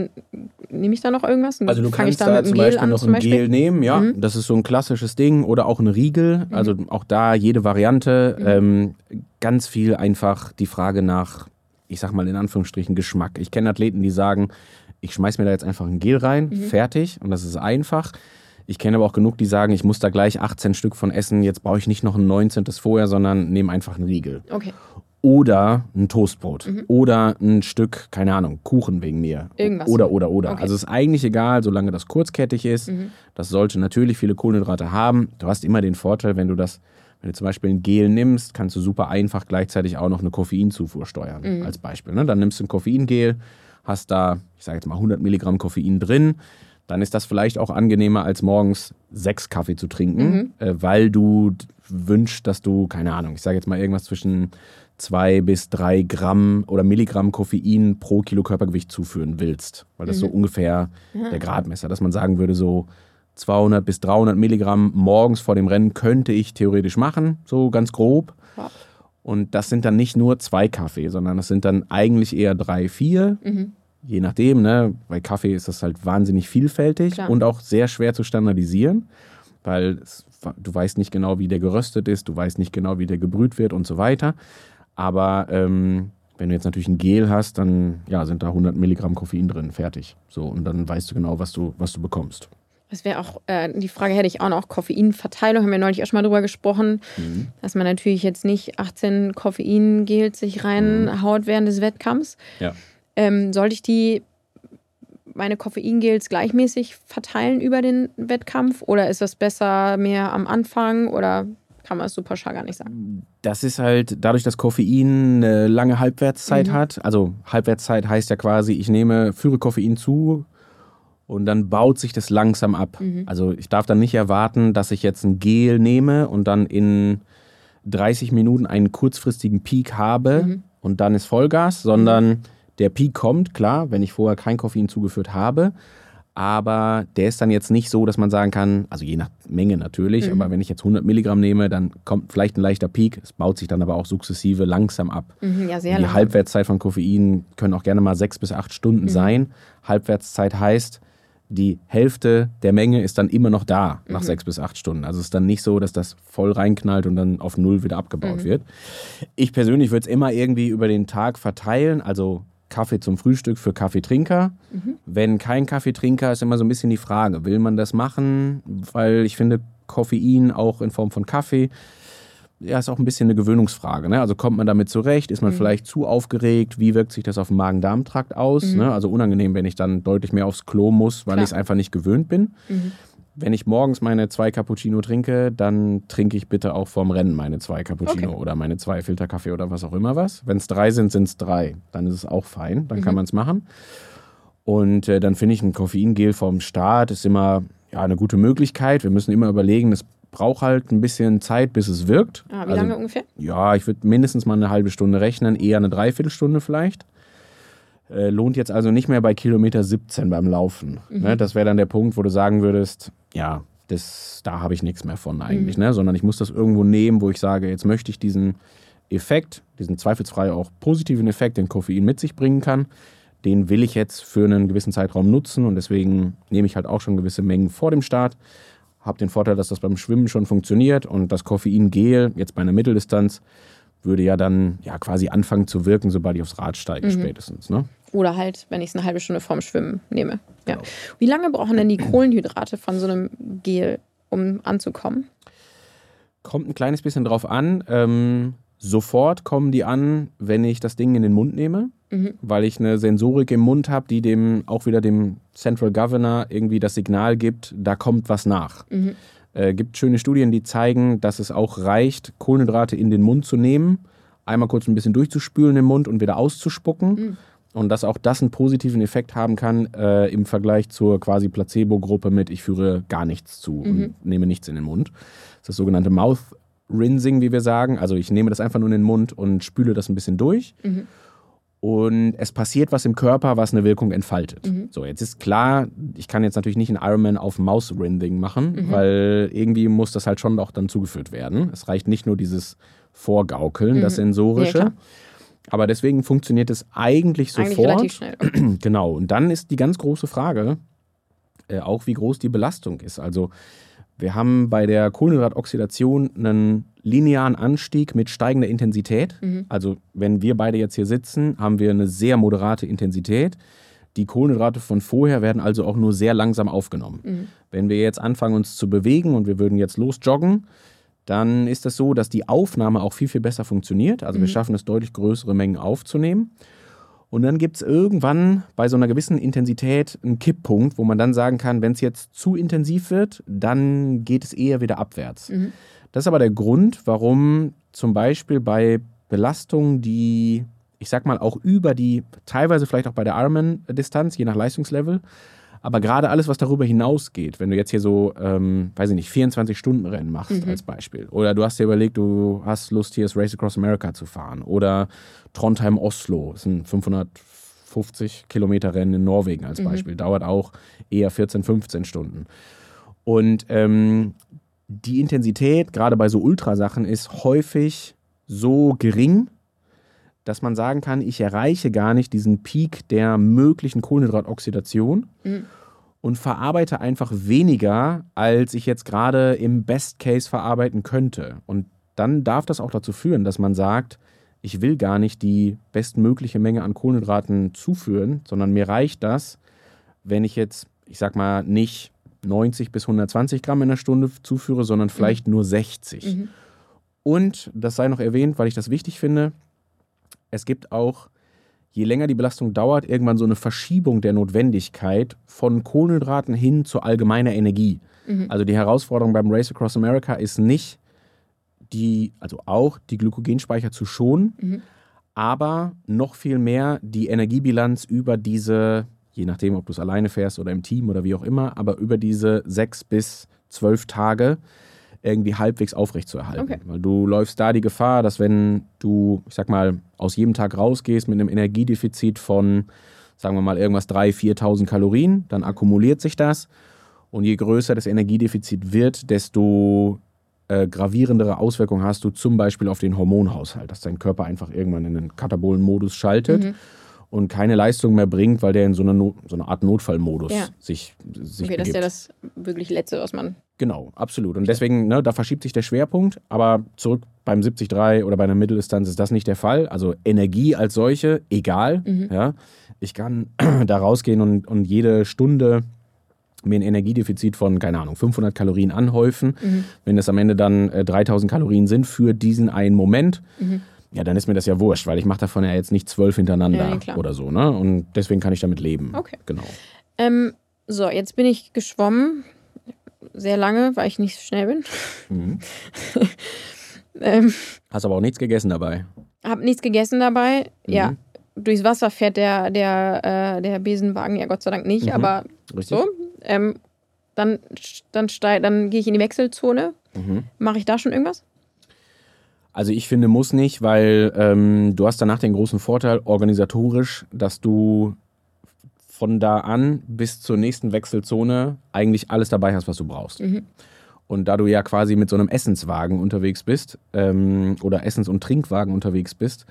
irgendwas? Also du kannst da zum Beispiel noch ein Gel nehmen, ja. Das ist so ein klassisches Ding. Oder auch ein Riegel. Also auch da jede Variante. Ganz viel einfach die Frage nach, ich sag mal in Anführungsstrichen, Geschmack. Ich kenne Athleten, die sagen, ich schmeiß mir da jetzt einfach ein Gel rein, fertig. Und das ist einfach. Ich kenne aber auch genug, die sagen, ich muss da gleich 18 Stück von essen. Jetzt brauche ich nicht noch ein 19. vorher, sondern nehme einfach einen Riegel. Okay. Oder ein Toastbrot. Oder ein Stück, keine Ahnung, Kuchen wegen mir. Irgendwas. Oder. Okay. Also ist eigentlich egal, solange das kurzkettig ist. Das sollte natürlich viele Kohlenhydrate haben. Du hast immer den Vorteil, wenn du zum Beispiel ein Gel nimmst, kannst du super einfach gleichzeitig auch noch eine Koffeinzufuhr steuern, als Beispiel. Ne? Dann nimmst du ein Koffeingel, hast da, ich sage jetzt mal 100 Milligramm Koffein drin. Dann ist das vielleicht auch angenehmer, als morgens 6 Kaffee zu trinken, weil du wünschst, dass du, keine Ahnung, ich sage jetzt mal irgendwas zwischen 2 bis 3 Gramm oder Milligramm Koffein pro Kilo Körpergewicht zuführen willst. Weil das so ungefähr der Gradmesser, dass man sagen würde, so 200 bis 300 Milligramm morgens vor dem Rennen könnte ich theoretisch machen, so ganz grob. Ja. Und das sind dann nicht nur 2 Kaffee, sondern das sind dann eigentlich eher 3, 4. Je nachdem, ne? Bei Kaffee ist das halt wahnsinnig vielfältig und auch sehr schwer zu standardisieren, weil du weißt nicht genau, wie der geröstet ist, du weißt nicht genau, wie der gebrüht wird und so weiter. Aber wenn du jetzt natürlich ein Gel hast, dann sind da 100 Milligramm Koffein drin, fertig. So, und dann weißt du genau, was du bekommst. Das wäre auch, die Frage hätte ich auch noch, Koffeinverteilung, haben wir neulich auch schon mal drüber gesprochen, dass man natürlich jetzt nicht 18 Koffeingels sich reinhaut während des Wettkampfs. Ja. Sollte ich meine Koffeingels gleichmäßig verteilen über den Wettkampf oder ist das besser mehr am Anfang oder Kann man es so pauschal gar nicht sagen. Das ist halt dadurch, dass Koffein eine lange Halbwertszeit hat. Also Halbwertszeit heißt ja quasi, führe Koffein zu und dann baut sich das langsam ab. Also ich darf dann nicht erwarten, dass ich jetzt ein Gel nehme und dann in 30 Minuten einen kurzfristigen Peak habe und dann ist Vollgas, sondern der Peak kommt, klar, wenn ich vorher kein Koffein zugeführt habe. Aber der ist dann jetzt nicht so, dass man sagen kann, also je nach Menge natürlich, aber wenn ich jetzt 100 Milligramm nehme, dann kommt vielleicht ein leichter Peak. Es baut sich dann aber auch sukzessive langsam ab. Ja, sehr Die lang. Halbwertszeit von Koffein können auch gerne mal 6 bis 8 Stunden sein. Halbwertszeit heißt, die Hälfte der Menge ist dann immer noch da nach 6 bis 8 Stunden. Also es ist dann nicht so, dass das voll reinknallt und dann auf 0 wieder abgebaut wird. Ich persönlich würde es immer irgendwie über den Tag verteilen, also Kaffee zum Frühstück für Kaffeetrinker. Wenn kein Kaffeetrinker, ist immer so ein bisschen die Frage, will man das machen? Weil ich finde, Koffein auch in Form von Kaffee, ja, ist auch ein bisschen eine Gewöhnungsfrage. Ne? Also kommt man damit zurecht? Ist man vielleicht zu aufgeregt? Wie wirkt sich das auf den Magen-Darm-Trakt aus? Ne? Also unangenehm, wenn ich dann deutlich mehr aufs Klo muss, weil ich es einfach nicht gewöhnt bin. Wenn ich morgens meine 2 Cappuccino trinke, dann trinke ich bitte auch vorm Rennen meine 2 Cappuccino oder meine 2 Filterkaffee oder was auch immer was. Wenn es 3 sind, sind es 3. Dann ist es auch fein, dann kann man es machen. Und dann finde ich ein Koffeingel vorm Start ist immer eine gute Möglichkeit. Wir müssen immer überlegen, es braucht halt ein bisschen Zeit, bis es wirkt. Wie lange ungefähr? Ja, ich würde mindestens mal eine halbe Stunde rechnen, eher eine Dreiviertelstunde vielleicht. Lohnt jetzt also nicht mehr bei Kilometer 17 beim Laufen. Ne? Das wäre dann der Punkt, wo du sagen würdest, ja, da habe ich nichts mehr von eigentlich. Ne? Sondern ich muss das irgendwo nehmen, wo ich sage, jetzt möchte ich diesen Effekt, diesen zweifelsfrei auch positiven Effekt, den Koffein mit sich bringen kann, den will ich jetzt für einen gewissen Zeitraum nutzen und deswegen nehme ich halt auch schon gewisse Mengen vor dem Start. Habe den Vorteil, dass das beim Schwimmen schon funktioniert und das Koffeingel jetzt bei einer Mitteldistanz würde ja dann quasi anfangen zu wirken, sobald ich aufs Rad steige spätestens. Ne? Oder halt, wenn ich es eine halbe Stunde vorm Schwimmen nehme. Ja. Genau. Wie lange brauchen denn die Kohlenhydrate von so einem Gel, um anzukommen? Kommt ein kleines bisschen drauf an. Sofort kommen die an, wenn ich das Ding in den Mund nehme, weil ich eine Sensorik im Mund habe, die auch wieder dem Central Governor irgendwie das Signal gibt, da kommt was nach. Gibt schöne Studien, die zeigen, dass es auch reicht, Kohlenhydrate in den Mund zu nehmen, einmal kurz ein bisschen durchzuspülen im Mund und wieder auszuspucken. Und dass auch das einen positiven Effekt haben kann im Vergleich zur quasi Placebo-Gruppe mit ich führe gar nichts zu und nehme nichts in den Mund. Das ist das sogenannte Mouth Rinsing, wie wir sagen. Also ich nehme das einfach nur in den Mund und spüle das ein bisschen durch. Und es passiert was im Körper, was eine Wirkung entfaltet. So, jetzt ist klar, ich kann jetzt natürlich nicht einen Ironman auf Mouth-Rinsing machen, weil irgendwie muss das halt schon auch dann zugeführt werden. Es reicht nicht nur dieses Vorgaukeln, das Sensorische. Ja, aber deswegen funktioniert es eigentlich sofort. Eigentlich relativ schnell. Genau. Und dann ist die ganz große Frage, auch wie groß die Belastung ist. Also wir haben bei der Kohlenhydratoxidation einen linearen Anstieg mit steigender Intensität. Also wenn wir beide jetzt hier sitzen, haben wir eine sehr moderate Intensität. Die Kohlenhydrate von vorher werden also auch nur sehr langsam aufgenommen. Wenn wir jetzt anfangen, uns zu bewegen und wir würden jetzt losjoggen, dann ist es so, dass die Aufnahme auch viel, viel besser funktioniert. Also wir schaffen es, deutlich größere Mengen aufzunehmen. Und dann gibt es irgendwann bei so einer gewissen Intensität einen Kipppunkt, wo man dann sagen kann, wenn es jetzt zu intensiv wird, dann geht es eher wieder abwärts. Das ist aber der Grund, warum zum Beispiel bei Belastungen, die, ich sag mal, auch über die, teilweise vielleicht auch bei der Ironman-Distanz, je nach Leistungslevel, aber gerade alles, was darüber hinausgeht, wenn du jetzt hier so, 24-Stunden-Rennen machst als Beispiel, oder du hast dir überlegt, du hast Lust, hier das Race Across America zu fahren, oder Trondheim-Oslo, das sind 550 Kilometer Rennen in Norwegen als Beispiel, dauert auch eher 14, 15 Stunden. Und die Intensität, gerade bei so Ultrasachen, ist häufig so gering, dass man sagen kann, ich erreiche gar nicht diesen Peak der möglichen Kohlenhydratoxidation und verarbeite einfach weniger, als ich jetzt gerade im Best Case verarbeiten könnte. Und dann darf das auch dazu führen, dass man sagt, ich will gar nicht die bestmögliche Menge an Kohlenhydraten zuführen, sondern mir reicht das, wenn ich jetzt, ich sag mal, nicht 90 bis 120 Gramm in der Stunde zuführe, sondern vielleicht nur 60. Und das sei noch erwähnt, weil ich das wichtig finde, es gibt auch, je länger die Belastung dauert, irgendwann so eine Verschiebung der Notwendigkeit von Kohlenhydraten hin zu allgemeiner Energie. Also die Herausforderung beim Race Across America ist nicht, auch die Glykogenspeicher zu schonen, aber noch viel mehr die Energiebilanz über diese, je nachdem, ob du es alleine fährst oder im Team oder wie auch immer, aber über diese 6 bis 12 Tage irgendwie halbwegs aufrechtzuerhalten. Okay. Weil du läufst da die Gefahr, dass wenn du, ich sag mal, aus jedem Tag rausgehst mit einem Energiedefizit von, sagen wir mal, irgendwas 3.000, 4.000 Kalorien, dann akkumuliert sich das. Und je größer das Energiedefizit wird, desto gravierendere Auswirkungen hast du zum Beispiel auf den Hormonhaushalt, dass dein Körper einfach irgendwann in einen katabolen Modus schaltet und keine Leistung mehr bringt, weil der in so eine Art Notfallmodus sich okay, das ist ja das wirklich Letzte, was man... Genau, absolut. Und deswegen, da verschiebt sich der Schwerpunkt. Aber zurück beim 73 oder bei einer Mitteldistanz ist das nicht der Fall. Also Energie als solche, egal. Ja. Ich kann da rausgehen und jede Stunde mir ein Energiedefizit von, keine Ahnung, 500 Kalorien anhäufen. Wenn das am Ende dann 3.000 Kalorien sind für diesen einen Moment, ja, dann ist mir das ja wurscht, weil ich mache davon ja jetzt nicht 12 hintereinander oder so. Ne? Und deswegen kann ich damit leben. Okay. Genau. So, jetzt bin ich geschwommen. Sehr lange, weil ich nicht so schnell bin. Hast aber auch nichts gegessen dabei. Hab nichts gegessen dabei. Ja, durchs Wasser fährt der Besenwagen ja Gott sei Dank nicht, aber richtig. So. Dann gehe ich in die Wechselzone. Mache ich da schon irgendwas? Also ich finde, muss nicht, weil du hast danach den großen Vorteil organisatorisch, dass du von da an bis zur nächsten Wechselzone eigentlich alles dabei hast, was du brauchst. Und da du ja quasi mit so einem Essenswagen unterwegs bist oder Essens- und Trinkwagen unterwegs bist,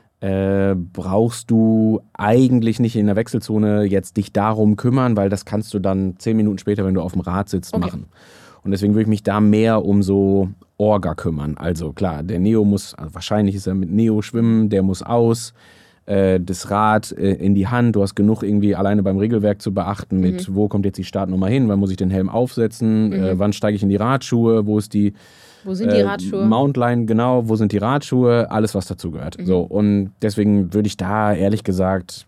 brauchst du eigentlich nicht in der Wechselzone jetzt dich darum kümmern, weil das kannst du dann 10 Minuten später, wenn du auf dem Rad sitzt, machen. Und deswegen würde ich mich da mehr um so Orga kümmern. Also klar, der Neo muss, also wahrscheinlich ist er mit Neo schwimmen, der muss aus, das Rad in die Hand, du hast genug irgendwie alleine beim Regelwerk zu beachten mit, wo kommt jetzt die Startnummer hin, wann muss ich den Helm aufsetzen, wann steige ich in die Radschuhe, wo sind die Radschuhe? Mountline, genau, wo sind die Radschuhe, alles was dazu gehört. So, und deswegen würde ich da ehrlich gesagt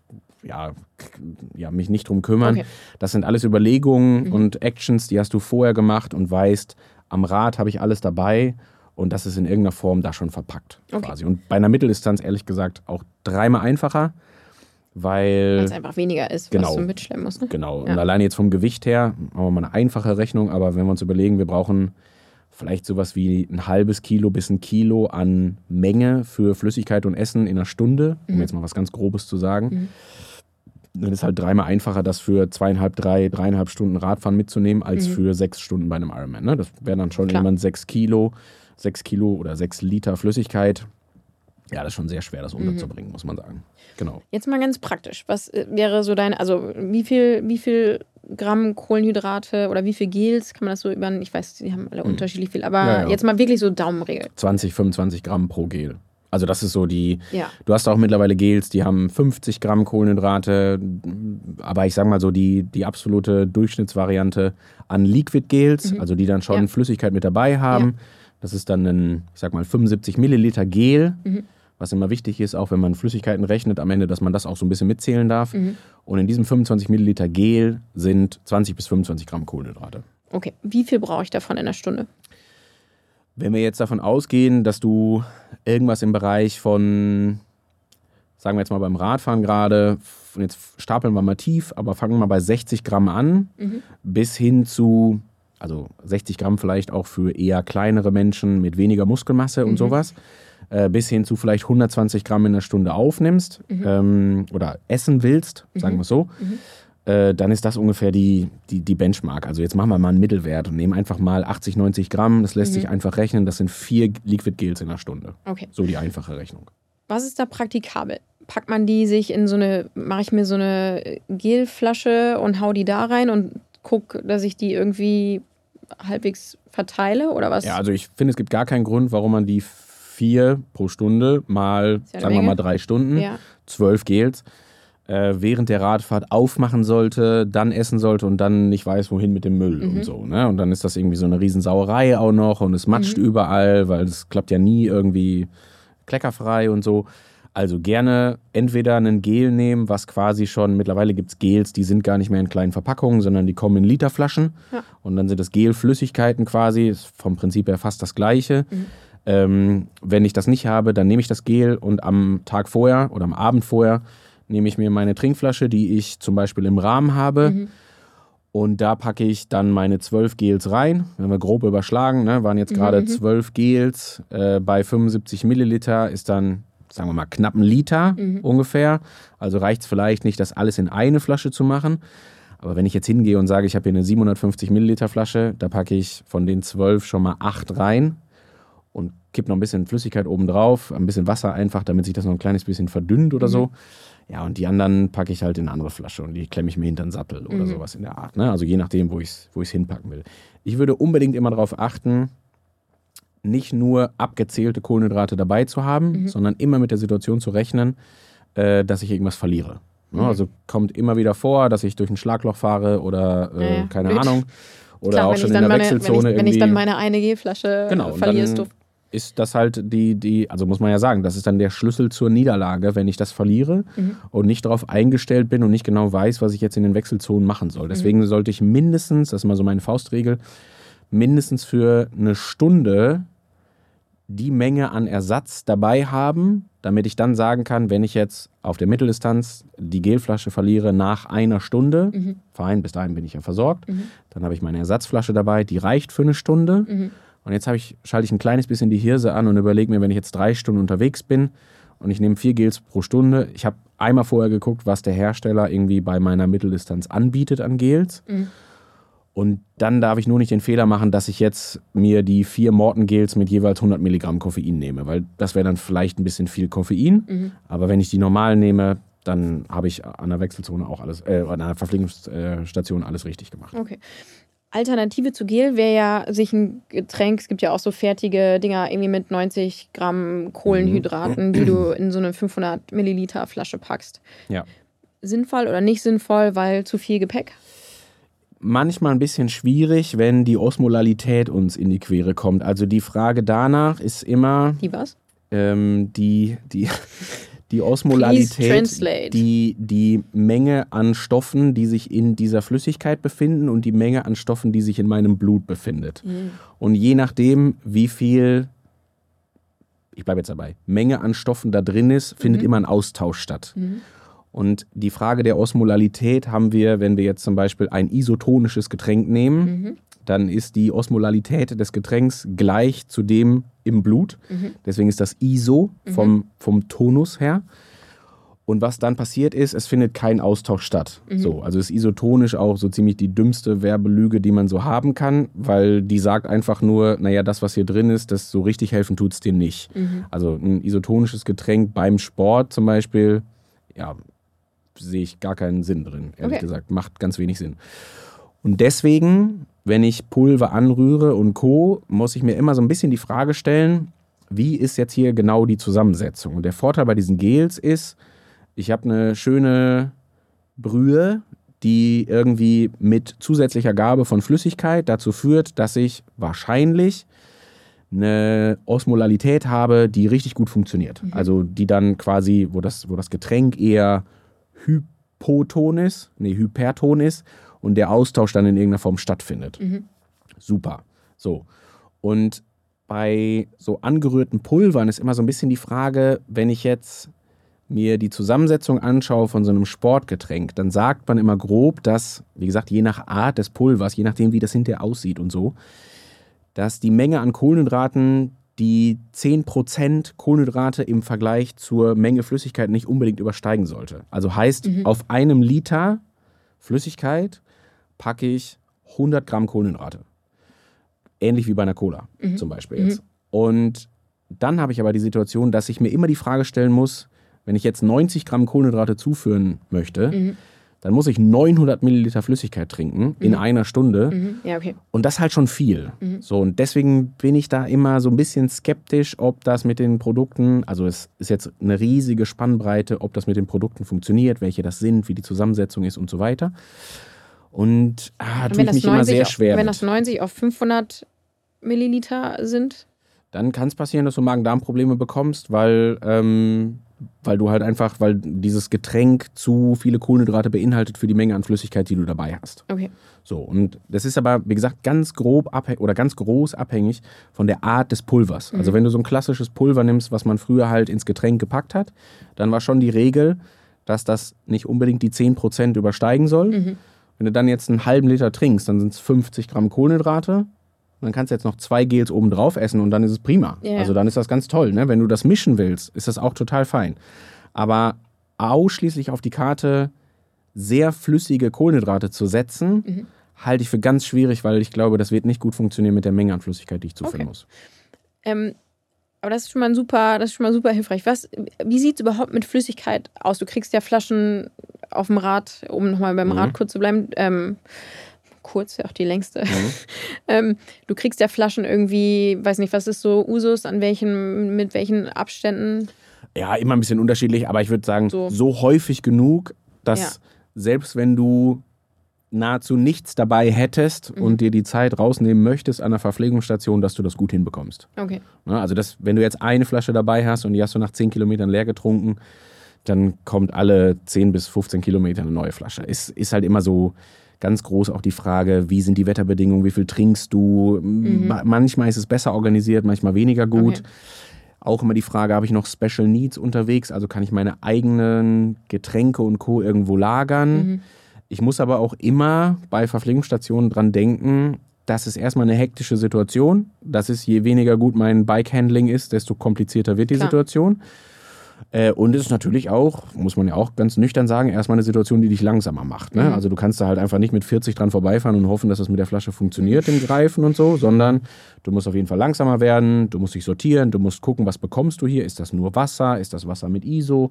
mich nicht drum kümmern. Okay. Das sind alles Überlegungen und Actions, die hast du vorher gemacht und weißt, am Rad habe ich alles dabei. Und das ist in irgendeiner Form da schon verpackt quasi. Und bei einer Mitteldistanz, ehrlich gesagt, auch 3-mal einfacher, weil es einfach weniger ist, was du mitschleppen musst. Ne? Genau. Ja. Und alleine jetzt vom Gewicht her, machen wir mal eine einfache Rechnung, aber wenn wir uns überlegen, wir brauchen vielleicht sowas wie ein halbes Kilo bis 1 Kilo an Menge für Flüssigkeit und Essen in einer Stunde, um jetzt mal was ganz Grobes zu sagen. Dann ist halt 3-mal einfacher, das für 3,5 Stunden Radfahren mitzunehmen, als für 6 Stunden bei einem Ironman. Ne? Das wäre dann schon irgendwann 6 Kilo oder 6 Liter Flüssigkeit. Ja, das ist schon sehr schwer, das unterzubringen, muss man sagen. Genau. Jetzt mal ganz praktisch. Was wäre so wie viel Gramm Kohlenhydrate oder wie viel Gels kann man das so ich weiß, die haben alle unterschiedlich viel, aber jetzt mal wirklich so Daumenregel. 20, 25 Gramm pro Gel. Also das ist so du hast auch mittlerweile Gels, die haben 50 Gramm Kohlenhydrate, aber ich sag mal so die absolute Durchschnittsvariante an Liquid-Gels, also die dann schon Flüssigkeit mit dabei haben. Das ist dann ein, ich sag mal, 75 Milliliter Gel, was immer wichtig ist, auch wenn man Flüssigkeiten rechnet am Ende, dass man das auch so ein bisschen mitzählen darf. Und in diesem 25 Milliliter Gel sind 20 bis 25 Gramm Kohlenhydrate. Okay, wie viel brauche ich davon in einer Stunde? Wenn wir jetzt davon ausgehen, dass du irgendwas im Bereich von, sagen wir jetzt mal beim Radfahren gerade, jetzt stapeln wir mal tief, aber fangen wir mal bei 60 Gramm an, bis hin zu, also 60 Gramm vielleicht auch für eher kleinere Menschen mit weniger Muskelmasse und sowas, bis hin zu vielleicht 120 Gramm in der Stunde aufnimmst oder essen willst, sagen wir es so, dann ist das ungefähr die Benchmark. Also jetzt machen wir mal einen Mittelwert und nehmen einfach mal 80, 90 Gramm. Das lässt sich einfach rechnen. Das sind 4 Liquid Gels in einer Stunde. Okay. So die einfache Rechnung. Was ist da praktikabel? Packt man die sich mache ich mir so eine Gelflasche und hau die da rein und gucke, dass ich die irgendwie halbwegs verteile oder was? Ja, also ich finde, es gibt gar keinen Grund, warum man die 4 pro Stunde mal, sagen wir mal 3 Stunden, 12 Gels, während der Radfahrt aufmachen sollte, dann essen sollte und dann nicht weiß, wohin mit dem Müll und so. Ne? Und dann ist das irgendwie so eine Riesensauerei auch noch und es matscht überall, weil es klappt ja nie irgendwie kleckerfrei und so. Also gerne entweder einen Gel nehmen, was quasi schon, mittlerweile gibt es Gels, die sind gar nicht mehr in kleinen Verpackungen, sondern die kommen in Literflaschen. Ja. Und dann sind das Gelflüssigkeiten quasi, ist vom Prinzip her fast das Gleiche. Wenn ich das nicht habe, dann nehme ich das Gel und am Tag vorher oder am Abend vorher nehme ich mir meine Trinkflasche, die ich zum Beispiel im Rahmen habe. Und da packe ich dann meine 12 Gels rein. Wenn wir grob überschlagen, ne, waren jetzt gerade 12 Gels. Bei 75 Milliliter ist dann, sagen wir mal, knapp ein Liter ungefähr. Also reicht es vielleicht nicht, das alles in eine Flasche zu machen. Aber wenn ich jetzt hingehe und sage, ich habe hier eine 750 Milliliter Flasche, da packe ich von den 12 schon mal 8 rein und kippe noch ein bisschen Flüssigkeit oben drauf, ein bisschen Wasser einfach, damit sich das noch ein kleines bisschen verdünnt oder so. Ja, und die anderen packe ich halt in eine andere Flasche und die klemme ich mir hinter den Sattel oder sowas in der Art. Ne? Also je nachdem, wo ich es hinpacken will. Ich würde unbedingt immer darauf achten, nicht nur abgezählte Kohlenhydrate dabei zu haben, sondern immer mit der Situation zu rechnen, dass ich irgendwas verliere. Ja, also kommt immer wieder vor, dass ich durch ein Schlagloch fahre oder keine Ahnung. Oder klar, auch schon in der Wechselzone wenn ich dann meine eine Gelflasche verliere, ist das halt also muss man ja sagen, das ist dann der Schlüssel zur Niederlage, wenn ich das verliere und nicht darauf eingestellt bin und nicht genau weiß, was ich jetzt in den Wechselzonen machen soll. Deswegen sollte ich mindestens, das ist mal so meine Faustregel, mindestens für eine Stunde die Menge an Ersatz dabei haben, damit ich dann sagen kann, wenn ich jetzt auf der Mitteldistanz die Gelflasche verliere nach einer Stunde, fein, bis dahin bin ich ja versorgt, dann habe ich meine Ersatzflasche dabei, die reicht für eine Stunde. Und jetzt schalte ich ein kleines bisschen die Hirse an und überlege mir, wenn ich jetzt 3 Stunden unterwegs bin und ich nehme 4 Gels pro Stunde, ich habe einmal vorher geguckt, was der Hersteller irgendwie bei meiner Mitteldistanz anbietet an Gels. Und dann darf ich nur nicht den Fehler machen, dass ich jetzt mir die 4 Morten-Gels mit jeweils 100 Milligramm Koffein nehme, weil das wäre dann vielleicht ein bisschen viel Koffein. Aber wenn ich die normalen nehme, dann habe ich an der Wechselzone auch alles, an der Verpflegungsstation alles richtig gemacht. Okay. Alternative zu Gel wäre ja sich ein Getränk, es gibt ja auch so fertige Dinger irgendwie mit 90 Gramm Kohlenhydraten, die du in so eine 500 Milliliter Flasche packst. Ja. Sinnvoll oder nicht sinnvoll, weil zu viel Gepäck? Manchmal ein bisschen schwierig, wenn die Osmolalität uns in die Quere kommt. Also die Frage danach ist immer... Die was? Die Osmolalität, die Menge an Stoffen, die sich in dieser Flüssigkeit befinden und die Menge an Stoffen, die sich in meinem Blut befindet. Und je nachdem, wie viel, ich bleibe jetzt dabei, Menge an Stoffen da drin ist, findet immer ein Austausch statt. Und die Frage der Osmolalität haben wir, wenn wir jetzt zum Beispiel ein isotonisches Getränk nehmen, dann ist die Osmolalität des Getränks gleich zu dem im Blut. Deswegen ist das ISO vom Tonus her. Und was dann passiert ist, es findet kein Austausch statt. So, also ist isotonisch auch so ziemlich die dümmste Werbelüge, die man so haben kann, weil die sagt einfach nur, naja, das, was hier drin ist, das so richtig helfen tut es dir nicht. Also ein isotonisches Getränk beim Sport zum Beispiel, ja, sehe ich gar keinen Sinn drin, ehrlich gesagt. Macht ganz wenig Sinn. Und deswegen, wenn ich Pulver anrühre und Co., muss ich mir immer so ein bisschen die Frage stellen, wie ist jetzt hier genau die Zusammensetzung? Und der Vorteil bei diesen Gels ist, ich habe eine schöne Brühe, die irgendwie mit zusätzlicher Gabe von Flüssigkeit dazu führt, dass ich wahrscheinlich eine Osmolalität habe, die richtig gut funktioniert. Also die dann quasi, wo das Getränk eher hyperton ist und der Austausch dann in irgendeiner Form stattfindet. Super. So. Und bei so angerührten Pulvern ist immer so ein bisschen die Frage, wenn ich jetzt mir die Zusammensetzung anschaue von so einem Sportgetränk, dann sagt man immer grob, dass, wie gesagt, je nach Art des Pulvers, je nachdem, wie das hinterher aussieht und so, dass die Menge an Kohlenhydraten die 10% Kohlenhydrate im Vergleich zur Menge Flüssigkeit nicht unbedingt übersteigen sollte. Also heißt, auf einem Liter Flüssigkeit packe ich 100 Gramm Kohlenhydrate. Ähnlich wie bei einer Cola zum Beispiel jetzt. Und dann habe ich aber die Situation, dass ich mir immer die Frage stellen muss, wenn ich jetzt 90 Gramm Kohlenhydrate zuführen möchte, dann muss ich 900 Milliliter Flüssigkeit trinken in einer Stunde. Ja, okay. Und das ist halt schon viel. So, und deswegen bin ich da immer so ein bisschen skeptisch, ob das mit den Produkten, also es ist jetzt eine riesige Spannbreite, ob das mit den Produkten funktioniert, welche das sind, wie die Zusammensetzung ist und so weiter. Und tue ich mich immer sehr schwer Wenn das 90 auf 500 Milliliter sind? Dann kann es passieren, dass du Magen-Darm-Probleme bekommst, weil weil dieses Getränk zu viele Kohlenhydrate beinhaltet für die Menge an Flüssigkeit, die du dabei hast. Okay. So, und das ist aber, wie gesagt, ganz groß abhängig von der Art des Pulvers. Also wenn du so ein klassisches Pulver nimmst, was man früher halt ins Getränk gepackt hat, dann war schon die Regel, dass das nicht unbedingt die 10% übersteigen soll. Wenn du dann jetzt einen halben Liter trinkst, dann sind es 50 Gramm Kohlenhydrate. Und dann kannst du jetzt noch 2 Gels oben drauf essen und dann ist es prima. Yeah. Also dann ist das ganz toll. Ne? Wenn du das mischen willst, ist das auch total fein. Aber ausschließlich auf die Karte sehr flüssige Kohlenhydrate zu setzen, halte ich für ganz schwierig, weil ich glaube, das wird nicht gut funktionieren mit der Menge an Flüssigkeit, die ich zuführen muss. Aber das ist schon mal super hilfreich. Wie sieht es überhaupt mit Flüssigkeit aus? Du kriegst ja Flaschen auf dem Rad, um nochmal beim Rad kurz zu bleiben. Kurz, ja auch die längste. Du kriegst ja Flaschen irgendwie, weiß nicht, was ist so Usus, mit welchen Abständen? Ja, immer ein bisschen unterschiedlich, aber ich würde sagen, so häufig genug, dass selbst wenn du nahezu nichts dabei hättest und dir die Zeit rausnehmen möchtest an der Verpflegungsstation, dass du das gut hinbekommst. Okay. Also wenn du jetzt eine Flasche dabei hast und die hast du nach 10 Kilometern leer getrunken, dann kommt alle 10 bis 15 Kilometer eine neue Flasche. Ist halt immer so ganz groß auch die Frage, wie sind die Wetterbedingungen, wie viel trinkst du? Manchmal ist es besser organisiert, manchmal weniger gut. Okay. Auch immer die Frage, habe ich noch Special Needs unterwegs? Also kann ich meine eigenen Getränke und Co. irgendwo lagern? Ich muss aber auch immer bei Verpflegungsstationen dran denken, das ist erstmal eine hektische Situation. Das ist, je weniger gut mein Bike-Handling ist, desto komplizierter wird die Situation. Und es ist natürlich auch, muss man ja auch ganz nüchtern sagen, erstmal eine Situation, die dich langsamer macht. Ne? Also du kannst da halt einfach nicht mit 40 dran vorbeifahren und hoffen, dass das mit der Flasche funktioniert, im Greifen und so, sondern du musst auf jeden Fall langsamer werden, du musst dich sortieren, du musst gucken, was bekommst du hier? Ist das nur Wasser? Ist das Wasser mit ISO?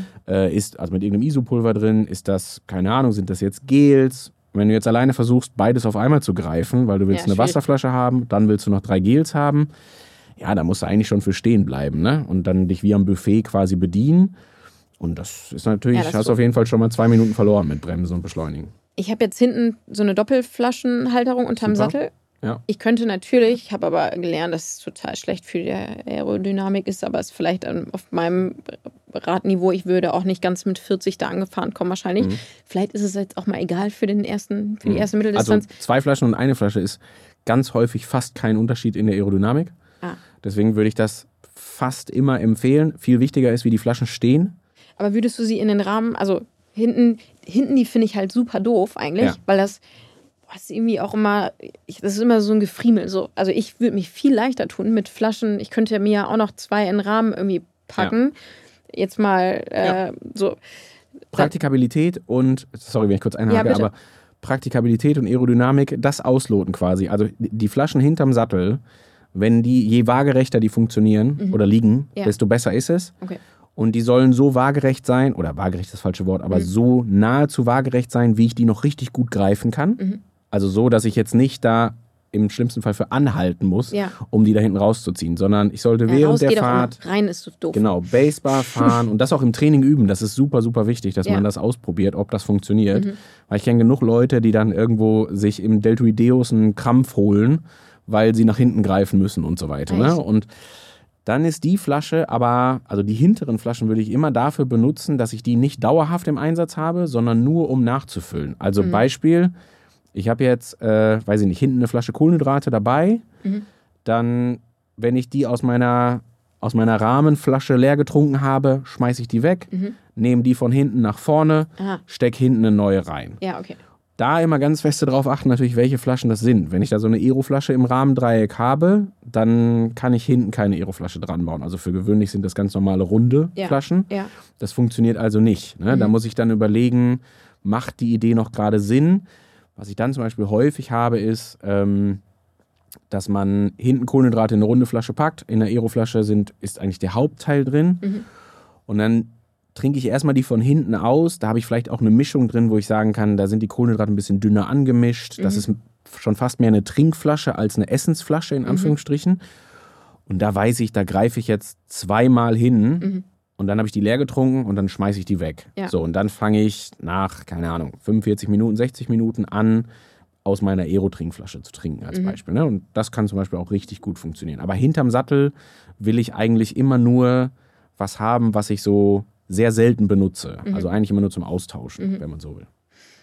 Ist also mit irgendeinem ISO-Pulver drin? Ist das, keine Ahnung, sind das jetzt Gels? Wenn du jetzt alleine versuchst, beides auf einmal zu greifen, weil du willst eine Wasserflasche haben, dann willst du noch 3 Gels haben, ja, da musst du eigentlich schon für stehen bleiben, ne? Und dann dich wie am Buffet quasi bedienen. Und das ist natürlich, hast du auf jeden Fall schon mal 2 Minuten verloren mit Bremsen und Beschleunigen. Ich habe jetzt hinten so eine Doppelflaschenhalterung unterm Sattel. Ja. Ich könnte natürlich, ich habe aber gelernt, dass es total schlecht für die Aerodynamik ist, aber es ist vielleicht auf meinem Radniveau, ich würde auch nicht ganz mit 40 da angefahren kommen wahrscheinlich. Vielleicht ist es jetzt auch mal egal für die erste Mitteldistanz. Also 2 Flaschen und eine Flasche ist ganz häufig fast kein Unterschied in der Aerodynamik. Deswegen würde ich das fast immer empfehlen. Viel wichtiger ist, wie die Flaschen stehen. Aber würdest du sie in den Rahmen, also hinten die finde ich halt super doof eigentlich, weil das ist irgendwie auch immer, das ist immer so ein Gefriemel. So. Also ich würde mich viel leichter tun mit Flaschen. Ich könnte mir ja auch noch 2 in den Rahmen irgendwie packen. Jetzt mal so. Praktikabilität und, sorry, wenn ich kurz einhake, aber Praktikabilität und Aerodynamik, das ausloten quasi. Also die Flaschen hinterm Sattel, wenn je waagerechter die funktionieren oder liegen, desto besser ist es. Okay. Und die sollen so waagerecht sein, oder waagerecht ist das falsche Wort, aber so nahezu waagerecht sein, wie ich die noch richtig gut greifen kann. Also so, dass ich jetzt nicht da im schlimmsten Fall für anhalten muss, um die da hinten rauszuziehen, sondern ich sollte während der Fahrt rein ist so doof. Genau, Basebar fahren und das auch im Training üben. Das ist super, super wichtig, dass man das ausprobiert, ob das funktioniert. Weil ich kenne genug Leute, die dann irgendwo sich im Deltoideus einen Krampf holen, weil sie nach hinten greifen müssen und so weiter. Ne? Und dann ist die Flasche aber, also die hinteren Flaschen würde ich immer dafür benutzen, dass ich die nicht dauerhaft im Einsatz habe, sondern nur um nachzufüllen. Also Beispiel, ich habe jetzt, weiß ich nicht, hinten eine Flasche Kohlenhydrate dabei, dann, wenn ich die aus meiner Rahmenflasche leer getrunken habe, schmeiße ich die weg, nehme die von hinten nach vorne, stecke hinten eine neue rein. Ja, okay. Da immer ganz feste drauf achten, natürlich, welche Flaschen das sind. Wenn ich da so eine Aeroflasche im Rahmendreieck habe, dann kann ich hinten keine Aeroflasche dran bauen. Also für gewöhnlich sind das ganz normale runde Flaschen. Ja. Das funktioniert also nicht. Ne? Da muss ich dann überlegen, macht die Idee noch gerade Sinn? Was ich dann zum Beispiel häufig habe, ist, dass man hinten Kohlenhydrate in eine runde Flasche packt. In der Aeroflasche ist eigentlich der Hauptteil drin. Und dann trinke ich erstmal die von hinten aus. Da habe ich vielleicht auch eine Mischung drin, wo ich sagen kann, da sind die Kohlenhydrate ein bisschen dünner angemischt. Das ist schon fast mehr eine Trinkflasche als eine Essensflasche, in Anführungsstrichen. Und da weiß ich, da greife ich jetzt 2-mal hin und dann habe ich die leer getrunken und dann schmeiße ich die weg. Ja. So, und dann fange ich nach, keine Ahnung, 45 Minuten, 60 Minuten an, aus meiner Aero-Trinkflasche zu trinken als Beispiel. Ne? Und das kann zum Beispiel auch richtig gut funktionieren. Aber hinterm Sattel will ich eigentlich immer nur was haben, was ich so sehr selten benutze. Also eigentlich immer nur zum Austauschen, wenn man so will.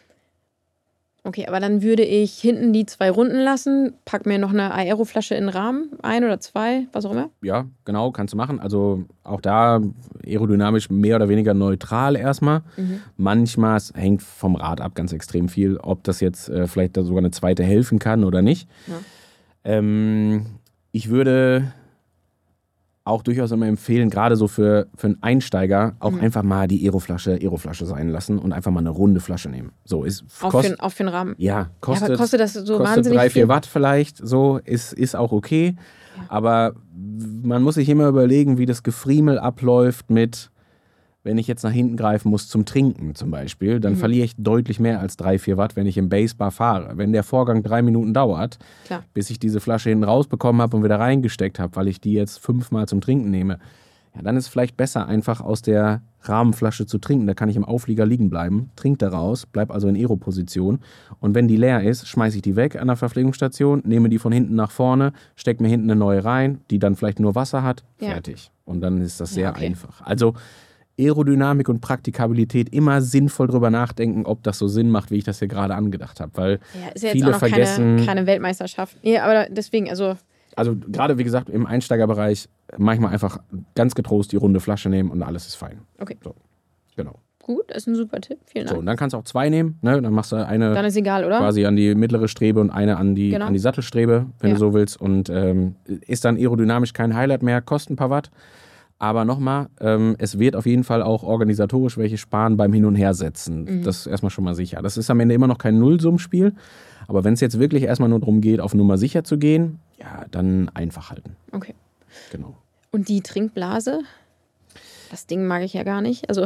Okay, aber dann würde ich hinten die 2 Runden lassen, pack mir noch eine Aeroflasche in den Rahmen, 1 oder 2, was auch immer. Ja, genau, kannst du machen. Also auch da aerodynamisch mehr oder weniger neutral erstmal. Manchmal, es hängt vom Rad ab ganz extrem viel, ob das jetzt vielleicht da sogar eine zweite helfen kann oder nicht. Ja. Ich würde auch durchaus immer empfehlen, gerade so für einen Einsteiger, auch einfach mal die Aeroflasche sein lassen und einfach mal eine runde Flasche nehmen. So ist Auch für den Rahmen. Ja, kostet, aber kostet das so kostet wahnsinnig 3-4 viel? Watt vielleicht, so ist auch okay. Ja. Aber man muss sich immer überlegen, wie das Gefriemel abläuft mit, wenn ich jetzt nach hinten greifen muss zum Trinken zum Beispiel, dann verliere ich deutlich mehr als 3-4 Watt, wenn ich im Basebar fahre. Wenn der Vorgang 3 Minuten dauert, Klar. bis ich diese Flasche hinten rausbekommen habe und wieder reingesteckt habe, weil ich die jetzt 5-mal zum Trinken nehme, ja, dann ist es vielleicht besser, einfach aus der Rahmenflasche zu trinken. Da kann ich im Auflieger liegen bleiben, trinke daraus, bleib also in Aero-Position. Und wenn die leer ist, schmeiße ich die weg an der Verpflegungsstation, nehme die von hinten nach vorne, stecke mir hinten eine neue rein, die dann vielleicht nur Wasser hat, fertig. Und dann ist das sehr einfach. Also Aerodynamik und Praktikabilität immer sinnvoll drüber nachdenken, ob das so Sinn macht, wie ich das hier gerade angedacht habe. Weil ist ja jetzt viele auch noch vergessen. keine Weltmeisterschaft. Nee, aber deswegen, Also gerade wie gesagt, im Einsteigerbereich manchmal einfach ganz getrost die runde Flasche nehmen und alles ist fein. Okay. So, genau. Gut, das ist ein super Tipp. Vielen Dank. So, und dann kannst du auch 2 nehmen. Ne? Dann machst du eine Dann ist egal, oder? quasi an die mittlere Strebe und eine an die Sattelstrebe, wenn du so willst. Und ist dann aerodynamisch kein Highlight mehr, kostet ein paar Watt. Aber nochmal, es wird auf jeden Fall auch organisatorisch welche sparen beim Hin- und Hersetzen. Das ist erstmal schon mal sicher. Das ist am Ende immer noch kein Nullsummenspiel. Aber wenn es jetzt wirklich erstmal nur darum geht, auf Nummer sicher zu gehen, ja, dann einfach halten. Okay. Genau. Und die Trinkblase? Das Ding mag ich ja gar nicht. Also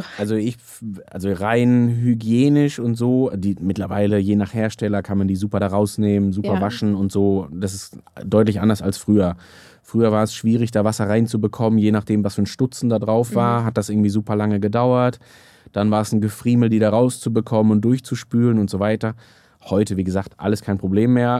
rein hygienisch und so, mittlerweile je nach Hersteller kann man die super da rausnehmen, super waschen und so. Das ist deutlich anders als früher. Früher war es schwierig, da Wasser reinzubekommen, je nachdem, was für ein Stutzen da drauf war, hat das irgendwie super lange gedauert. Dann war es ein Gefriemel, die da rauszubekommen und durchzuspülen und so weiter. Heute, wie gesagt, alles kein Problem mehr.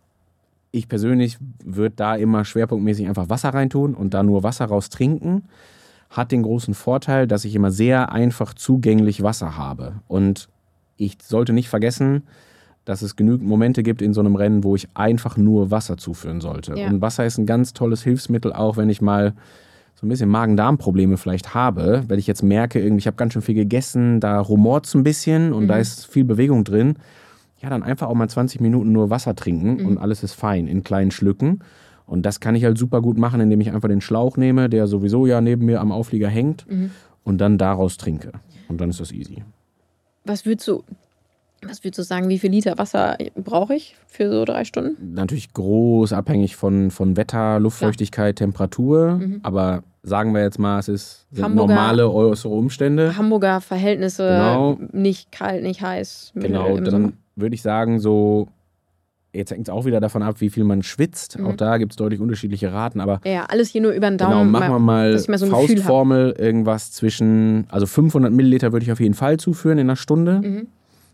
Ich persönlich würde da immer schwerpunktmäßig einfach Wasser reintun und da nur Wasser raus trinken. Hat den großen Vorteil, dass ich immer sehr einfach zugänglich Wasser habe. Und ich sollte nicht vergessen, dass es genügend Momente gibt in so einem Rennen, wo ich einfach nur Wasser zuführen sollte. Ja. Und Wasser ist ein ganz tolles Hilfsmittel, auch wenn ich mal so ein bisschen Magen-Darm-Probleme vielleicht habe, weil ich jetzt merke, irgendwie, ich habe ganz schön viel gegessen, da rumort es ein bisschen und da ist viel Bewegung drin. Ja, dann einfach auch mal 20 Minuten nur Wasser trinken und alles ist fein, in kleinen Schlücken. Und das kann ich halt super gut machen, indem ich einfach den Schlauch nehme, der sowieso ja neben mir am Auflieger hängt und dann daraus trinke. Und dann ist das easy. Was würdest du sagen, wie viel Liter Wasser brauche ich für so 3 Stunden? Natürlich groß abhängig von Wetter, Luftfeuchtigkeit, Temperatur. Aber sagen wir jetzt mal, sind normale äußere Umstände. Hamburger Verhältnisse, genau. Nicht kalt, nicht heiß. Genau, dann würde ich sagen, so, jetzt hängt es auch wieder davon ab, wie viel man schwitzt. Auch da gibt es deutlich unterschiedliche Raten. Aber ja, alles hier nur über den Daumen. Genau, machen wir mal so Faustformel, irgendwas zwischen, also 500 Milliliter würde ich auf jeden Fall zuführen in einer Stunde.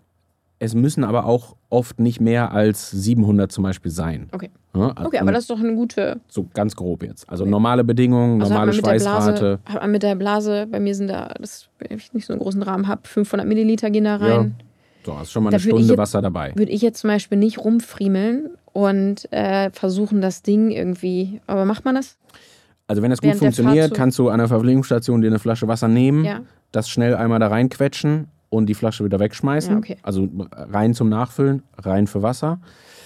Es müssen aber auch oft nicht mehr als 700 zum Beispiel sein. Okay. Ja, okay, aber das ist doch eine gute... So ganz grob jetzt. Also normale Bedingungen, normale Schweißrate. Hat man mit der Blase, bei mir sind da, wenn ich nicht so einen großen Rahmen habe, 500 Milliliter gehen da rein. Ja. So, hast schon mal eine Stunde Wasser dabei. Würde ich jetzt zum Beispiel nicht rumfriemeln und versuchen, das Ding irgendwie... Aber macht man das? Also wenn das gut funktioniert, kannst du an der Verpflegungsstation dir eine Flasche Wasser nehmen, das schnell einmal da reinquetschen und die Flasche wieder wegschmeißen. Ja, okay. Also rein zum Nachfüllen, rein für Wasser.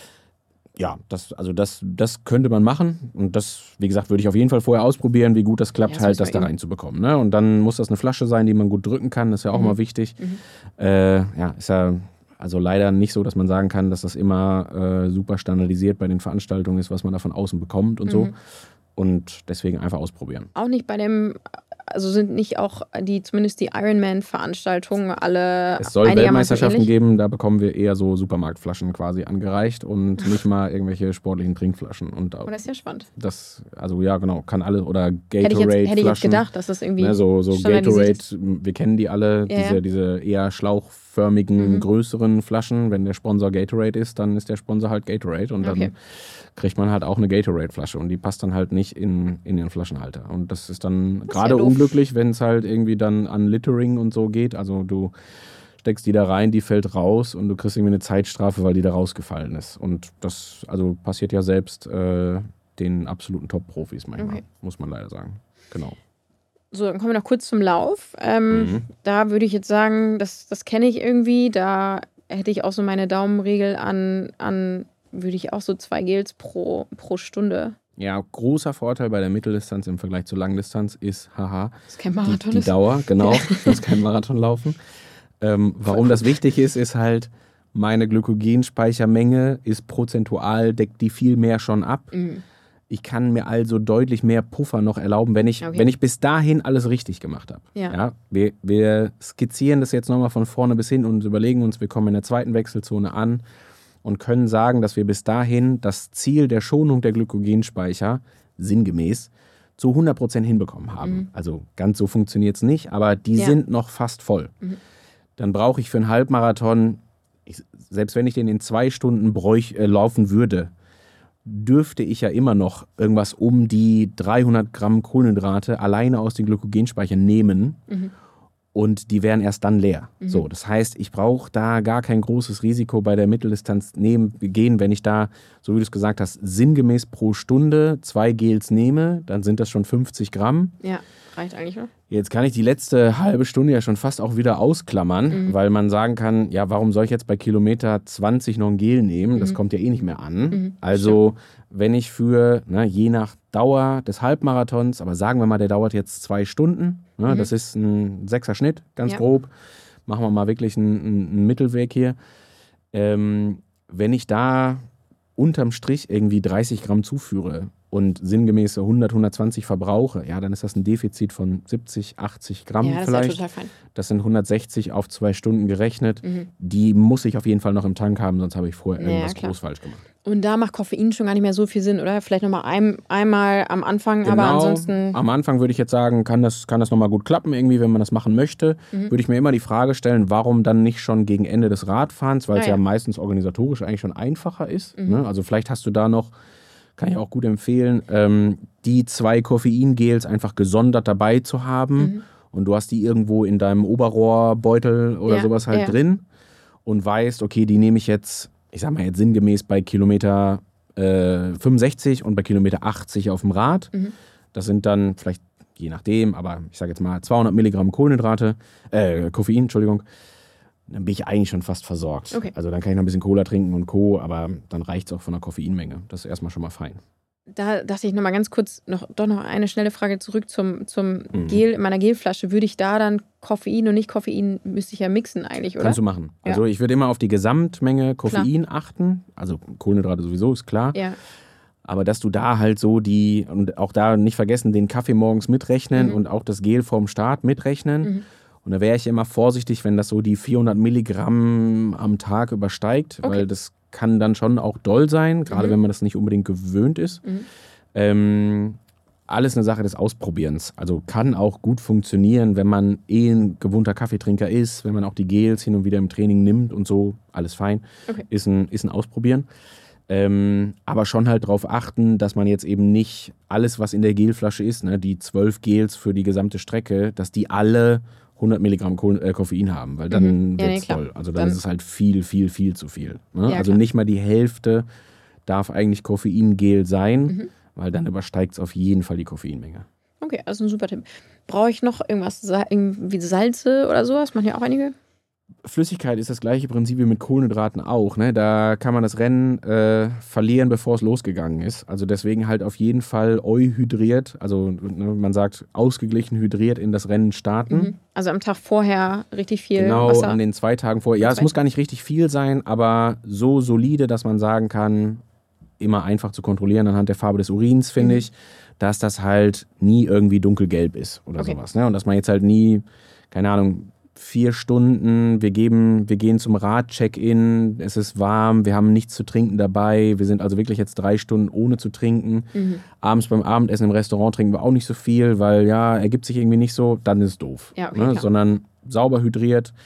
Ja, das könnte man machen. Und das, wie gesagt, würde ich auf jeden Fall vorher ausprobieren, wie gut das klappt, das da reinzubekommen. Ne? Und dann muss das eine Flasche sein, die man gut drücken kann. Das ist ja auch mal wichtig. Ist ja also leider nicht so, dass man sagen kann, dass das immer super standardisiert bei den Veranstaltungen ist, was man da von außen bekommt und so. Und deswegen einfach ausprobieren. Auch nicht bei dem... Also sind nicht auch zumindest die Ironman-Veranstaltungen alle. Es soll Weltmeisterschaften geben, da bekommen wir eher so Supermarktflaschen quasi angereicht und nicht mal irgendwelche sportlichen Trinkflaschen. Und das ist ja spannend. Also ja, genau, kann alle oder Gatorade-Flaschen. Hätte ich jetzt gedacht, dass das irgendwie. Ne, so Gatorade, wir kennen die alle, diese eher glasförmigen, größeren Flaschen. Wenn der Sponsor Gatorade ist, dann ist der Sponsor halt Gatorade und dann kriegt man halt auch eine Gatorade-Flasche und die passt dann halt nicht in den Flaschenhalter. Und das ist dann gerade unglücklich, wenn es halt irgendwie dann an Littering und so geht. Also du steckst die da rein, die fällt raus und du kriegst irgendwie eine Zeitstrafe, weil die da rausgefallen ist. Und das also passiert ja selbst den absoluten Top-Profis manchmal, muss man leider sagen. Genau. So, dann kommen wir noch kurz zum Lauf. Da würde ich jetzt sagen, das kenne ich irgendwie. Da hätte ich auch so meine Daumenregel an würde ich auch so 2 Gels pro Stunde. Ja, großer Vorteil bei der Mitteldistanz im Vergleich zur Langdistanz ist, das ist kein Marathon. Die Dauer, genau. Ich muss keinen Marathon laufen. Warum das wichtig ist halt, meine Glykogenspeichermenge ist prozentual, deckt die viel mehr schon ab. Ich kann mir also deutlich mehr Puffer noch erlauben, wenn ich bis dahin alles richtig gemacht habe. Ja, wir skizzieren das jetzt nochmal von vorne bis hin und überlegen uns, wir kommen in der zweiten Wechselzone an und können sagen, dass wir bis dahin das Ziel der Schonung der Glykogenspeicher sinngemäß zu 100% hinbekommen haben. Also ganz so funktioniert es nicht, aber die sind noch fast voll. Dann brauche ich für einen Halbmarathon, selbst wenn ich den in 2 Stunden laufen würde, dürfte ich ja immer noch irgendwas um die 300 Gramm Kohlenhydrate alleine aus den Glykogenspeichern nehmen. Und die wären erst dann leer. So, das heißt, ich brauche da gar kein großes Risiko bei der Mitteldistanz gehen, wenn ich da, so wie du es gesagt hast, sinngemäß pro Stunde 2 Gels nehme, dann sind das schon 50 Gramm. Ja, reicht eigentlich noch. Jetzt kann ich die letzte halbe Stunde ja schon fast auch wieder ausklammern, weil man sagen kann, ja, warum soll ich jetzt bei Kilometer 20 noch ein Gel nehmen? Das kommt ja eh nicht mehr an. Also, wenn ich für, je nach Dauer des Halbmarathons, aber sagen wir mal, der dauert jetzt 2 Stunden, das ist ein 6er Schnitt, ganz grob, machen wir mal wirklich einen Mittelweg hier. Wenn ich da unterm Strich irgendwie 30 Gramm zuführe und sinngemäße 100, 120 verbrauche, ja, dann ist das ein Defizit von 70, 80 Gramm das vielleicht. ist ja total fein. Das sind 160 auf 2 Stunden gerechnet. Die muss ich auf jeden Fall noch im Tank haben, sonst habe ich vorher irgendwas groß falsch gemacht. Und da macht Koffein schon gar nicht mehr so viel Sinn, oder? Vielleicht nochmal einmal am Anfang, genau, aber ansonsten... Am Anfang würde ich jetzt sagen, kann das nochmal gut klappen, irgendwie, wenn man das machen möchte. Würde ich mir immer die Frage stellen, warum dann nicht schon gegen Ende des Radfahrens, weil es ja meistens organisatorisch eigentlich schon einfacher ist. Ne? Also vielleicht hast du da noch, kann ich auch gut empfehlen, die 2 Koffeingels einfach gesondert dabei zu haben. Und du hast die irgendwo in deinem Oberrohrbeutel oder sowas halt drin und weißt, okay, die nehme ich jetzt, ich sag mal jetzt sinngemäß bei Kilometer 65 und bei Kilometer 80 auf dem Rad. Das sind dann vielleicht, je nachdem, aber ich sage jetzt mal 200 Milligramm Koffein, Entschuldigung. Dann bin ich eigentlich schon fast versorgt. Okay. Also dann kann ich noch ein bisschen Cola trinken und Co., aber dann reicht es auch von der Koffeinmenge. Das ist erstmal schon mal fein. Da dachte ich nochmal ganz kurz, noch eine schnelle Frage zurück zum Gel. In meiner Gelflasche, würde ich da dann Koffein und nicht Koffein, müsste ich ja mixen eigentlich, oder? Kannst du machen. Ja. Also ich würde immer auf die Gesamtmenge Koffein achten. Also Kohlenhydrate sowieso, ist klar. Ja. Aber dass du da halt so und auch da nicht vergessen, den Kaffee morgens mitrechnen und auch das Gel vorm Start mitrechnen. Und da wäre ich immer vorsichtig, wenn das so die 400 Milligramm am Tag übersteigt, weil das kann dann schon auch doll sein, gerade wenn man das nicht unbedingt gewöhnt ist. Alles eine Sache des Ausprobierens. Also kann auch gut funktionieren, wenn man ein gewohnter Kaffeetrinker ist, wenn man auch die Gels hin und wieder im Training nimmt und so, alles fein. Ist ein Ausprobieren. Aber schon halt darauf achten, dass man jetzt eben nicht alles, was in der Gelflasche ist, die 12 Gels für die gesamte Strecke, dass die alle 100 Milligramm Koffein haben, weil dann wird es voll. Also dann ist es halt viel, viel, viel zu viel. Ne? Ja, also nicht mal die Hälfte darf eigentlich Koffeingel sein, weil dann übersteigt es auf jeden Fall die Koffeinmenge. Okay, also ein super Tipp. Brauche ich noch irgendwas, irgendwie Salze oder sowas? Machen ja auch einige. Flüssigkeit ist das gleiche Prinzip wie mit Kohlenhydraten auch. Ne? Da kann man das Rennen verlieren, bevor es losgegangen ist. Also deswegen halt auf jeden Fall euhydriert, also man sagt ausgeglichen hydriert in das Rennen starten. Also am Tag vorher richtig viel genau, Wasser? Genau, an den 2 Tagen vorher. Ja, es muss gar nicht richtig viel sein, aber so solide, dass man sagen kann, immer einfach zu kontrollieren anhand der Farbe des Urins, finde ich, dass das halt nie irgendwie dunkelgelb ist oder sowas. Ne? Und dass man jetzt halt nie, keine Ahnung, 4 Stunden, wir gehen zum Rad-Check-in, es ist warm, wir haben nichts zu trinken dabei, wir sind also wirklich jetzt 3 Stunden ohne zu trinken. Abends beim Abendessen im Restaurant trinken wir auch nicht so viel, weil ergibt sich irgendwie nicht so, dann ist es doof. Ja, okay, ne? Sondern sauber hydriert,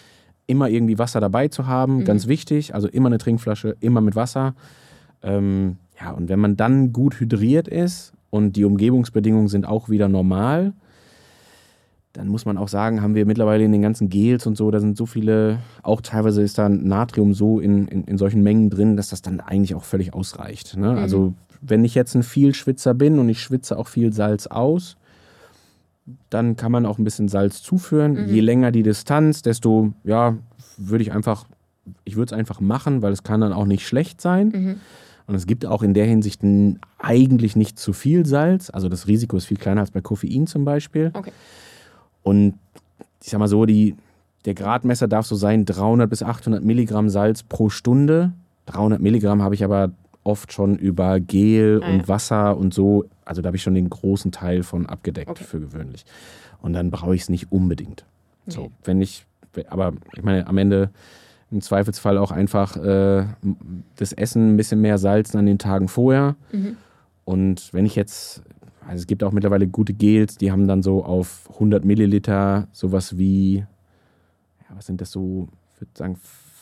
immer irgendwie Wasser dabei zu haben, ganz wichtig. Also immer eine Trinkflasche, immer mit Wasser. Und wenn man dann gut hydriert ist und die Umgebungsbedingungen sind auch wieder normal, dann muss man auch sagen, haben wir mittlerweile in den ganzen Gels und so, da sind so viele, auch teilweise ist da Natrium so in solchen Mengen drin, dass das dann eigentlich auch völlig ausreicht. Ne? Also wenn ich jetzt ein Vielschwitzer bin und ich schwitze auch viel Salz aus, dann kann man auch ein bisschen Salz zuführen. Je länger die Distanz, desto, würde ich es einfach machen, weil es kann dann auch nicht schlecht sein. Und es gibt auch in der Hinsicht eigentlich nicht zu viel Salz. Also das Risiko ist viel kleiner als bei Koffein zum Beispiel. Okay. Und ich sag mal so, der Gradmesser darf so sein 300 bis 800 Milligramm Salz pro Stunde. 300 Milligramm habe ich aber oft schon über Gel und Wasser und so. Also da habe ich schon den großen Teil von abgedeckt für gewöhnlich. Und dann brauche ich es nicht unbedingt. So, aber ich meine, am Ende im Zweifelsfall auch einfach das Essen ein bisschen mehr salzen an den Tagen vorher. Und wenn ich jetzt, also es gibt auch mittlerweile gute Gels, die haben dann so auf 100 Milliliter sowas wie, was sind das so, ich würde sagen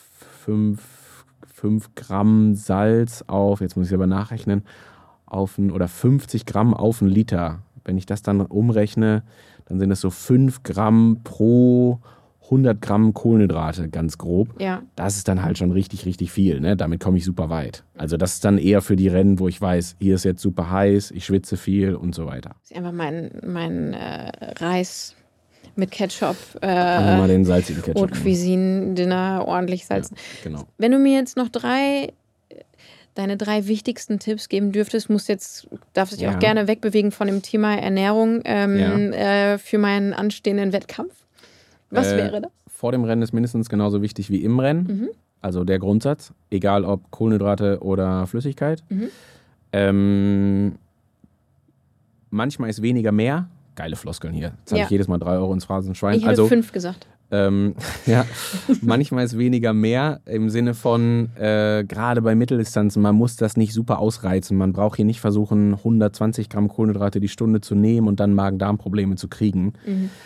5 Gramm Salz auf, jetzt muss ich aber nachrechnen, oder 50 Gramm auf einen Liter. Wenn ich das dann umrechne, dann sind das so 5 Gramm pro 100 Gramm Kohlenhydrate, ganz grob. Ja. Das ist dann halt schon richtig, richtig viel. Ne? Damit komme ich super weit. Also das ist dann eher für die Rennen, wo ich weiß, hier ist jetzt super heiß, ich schwitze viel und so weiter. Das ist einfach mein Reis mit Ketchup. Mal den salzigen Ketchup. Haute Cuisine, Dinner, ordentlich salzen. Ja, genau. Wenn du mir jetzt noch deine 3 wichtigsten Tipps geben dürftest, darfst du dich auch gerne wegbewegen von dem Thema Ernährung für meinen anstehenden Wettkampf. Was wäre das? Vor dem Rennen ist mindestens genauso wichtig wie im Rennen. Also der Grundsatz, egal ob Kohlenhydrate oder Flüssigkeit. Manchmal ist weniger mehr. Geile Floskeln hier. Jetzt habe ich jedes Mal 3 Euro ins Phrasenschwein. Ich hätte 5 gesagt. Manchmal ist weniger mehr im Sinne von, gerade bei Mitteldistanzen, man muss das nicht super ausreizen. Man braucht hier nicht versuchen, 120 Gramm Kohlenhydrate die Stunde zu nehmen und dann Magen-Darm-Probleme zu kriegen.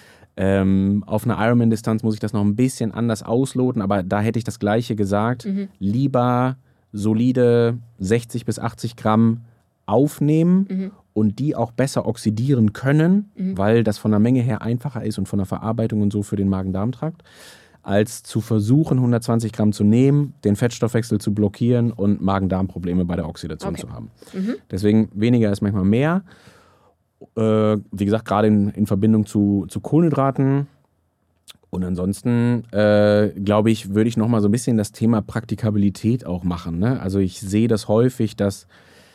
Auf einer Ironman-Distanz muss ich das noch ein bisschen anders ausloten, aber da hätte ich das Gleiche gesagt. Lieber solide 60 bis 80 Gramm aufnehmen und die auch besser oxidieren können, weil das von der Menge her einfacher ist und von der Verarbeitung und so für den Magen-Darm-Trakt, als zu versuchen, 120 Gramm zu nehmen, den Fettstoffwechsel zu blockieren und Magen-Darm-Probleme bei der Oxidation zu haben. Deswegen weniger ist manchmal mehr. Wie gesagt, gerade in Verbindung zu Kohlenhydraten. Und ansonsten, glaube ich, würde ich nochmal so ein bisschen das Thema Praktikabilität auch machen. Ne? Also ich sehe das häufig, dass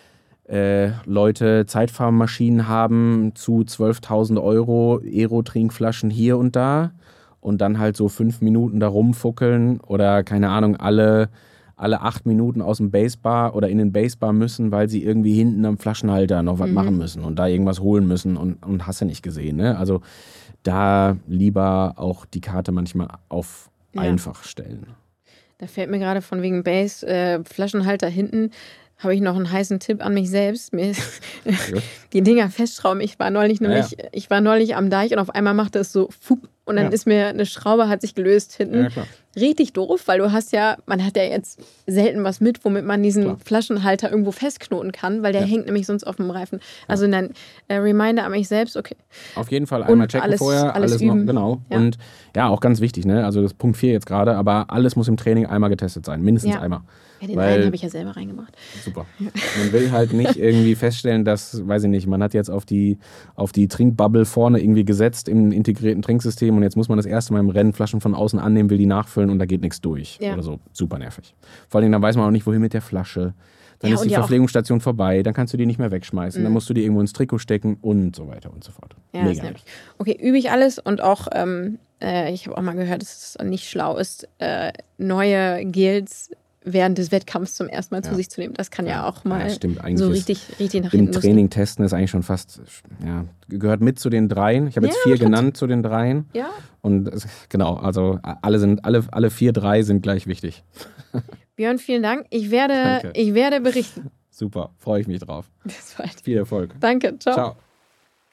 Leute Zeitfahrmaschinen haben zu 12.000 Euro, Aero-Trinkflaschen hier und da und dann halt so 5 Minuten da rumfuckeln oder keine Ahnung, alle 8 Minuten aus dem Basebar oder in den Basebar müssen, weil sie irgendwie hinten am Flaschenhalter noch was machen müssen und da irgendwas holen müssen und hast du nicht gesehen. Ne? Also da lieber auch die Karte manchmal auf einfach stellen. Da fällt mir gerade von wegen Flaschenhalter hinten, habe ich noch einen heißen Tipp an mich selbst. Mir die Dinger festschrauben. Ich war neulich am Deich und auf einmal machte es so fupp und dann ist mir eine Schraube hat sich gelöst hinten. Ja, richtig doof, weil man hat ja jetzt selten was mit, womit man diesen Flaschenhalter irgendwo festknoten kann, weil der hängt nämlich sonst auf dem Reifen. Also dann Reminder an mich selbst, okay. Auf jeden Fall einmal checken vorher, alles üben. Noch, genau. Ja. Und ja, auch ganz wichtig, ne? Also das Punkt 4 jetzt gerade, aber alles muss im Training einmal getestet sein, mindestens einmal. Ja, den einen habe ich ja selber reingebracht. Super. Man will halt nicht irgendwie feststellen, dass, weiß ich nicht, man hat jetzt auf die Trinkbubble vorne irgendwie gesetzt im integrierten Trinksystem und jetzt muss man das erste Mal im Rennen Flaschen von außen annehmen, will die nachfüllen und da geht nichts durch oder so. Super nervig. Vor allem, dann weiß man auch nicht, wohin mit der Flasche. Dann ist die Verpflegungsstation vorbei, dann kannst du die nicht mehr wegschmeißen, dann musst du die irgendwo ins Trikot stecken und so weiter und so fort. Ja, mega. Okay, übe ich alles und auch, ich habe auch mal gehört, dass es nicht schlau ist, neue Gels während des Wettkampfs zum ersten Mal zu sich zu nehmen. Das kann ja auch mal so richtig nach hinten im Training testen ist eigentlich schon fast, gehört mit zu den 3. Ich habe jetzt 4 genannt zu den 3. Ja. Und genau, also alle 4 3 sind gleich wichtig. Björn, vielen Dank. Ich werde berichten. Super, freue ich mich drauf. Bis bald. Viel Erfolg. Danke, ciao.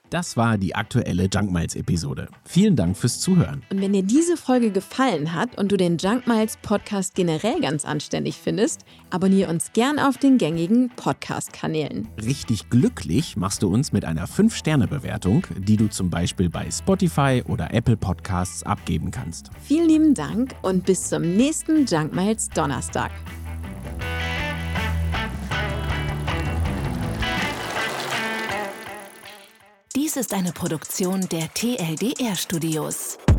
Das war die aktuelle Junk Miles Episode. Vielen Dank fürs Zuhören. Und wenn dir diese Folge gefallen hat und du den Junk Miles Podcast generell ganz anständig findest, abonniere uns gern auf den gängigen Podcast-Kanälen. Richtig glücklich machst du uns mit einer 5-Sterne-Bewertung, die du zum Beispiel bei Spotify oder Apple Podcasts abgeben kannst. Vielen lieben Dank und bis zum nächsten Junk Miles Donnerstag. Dies ist eine Produktion der TLDR Studios.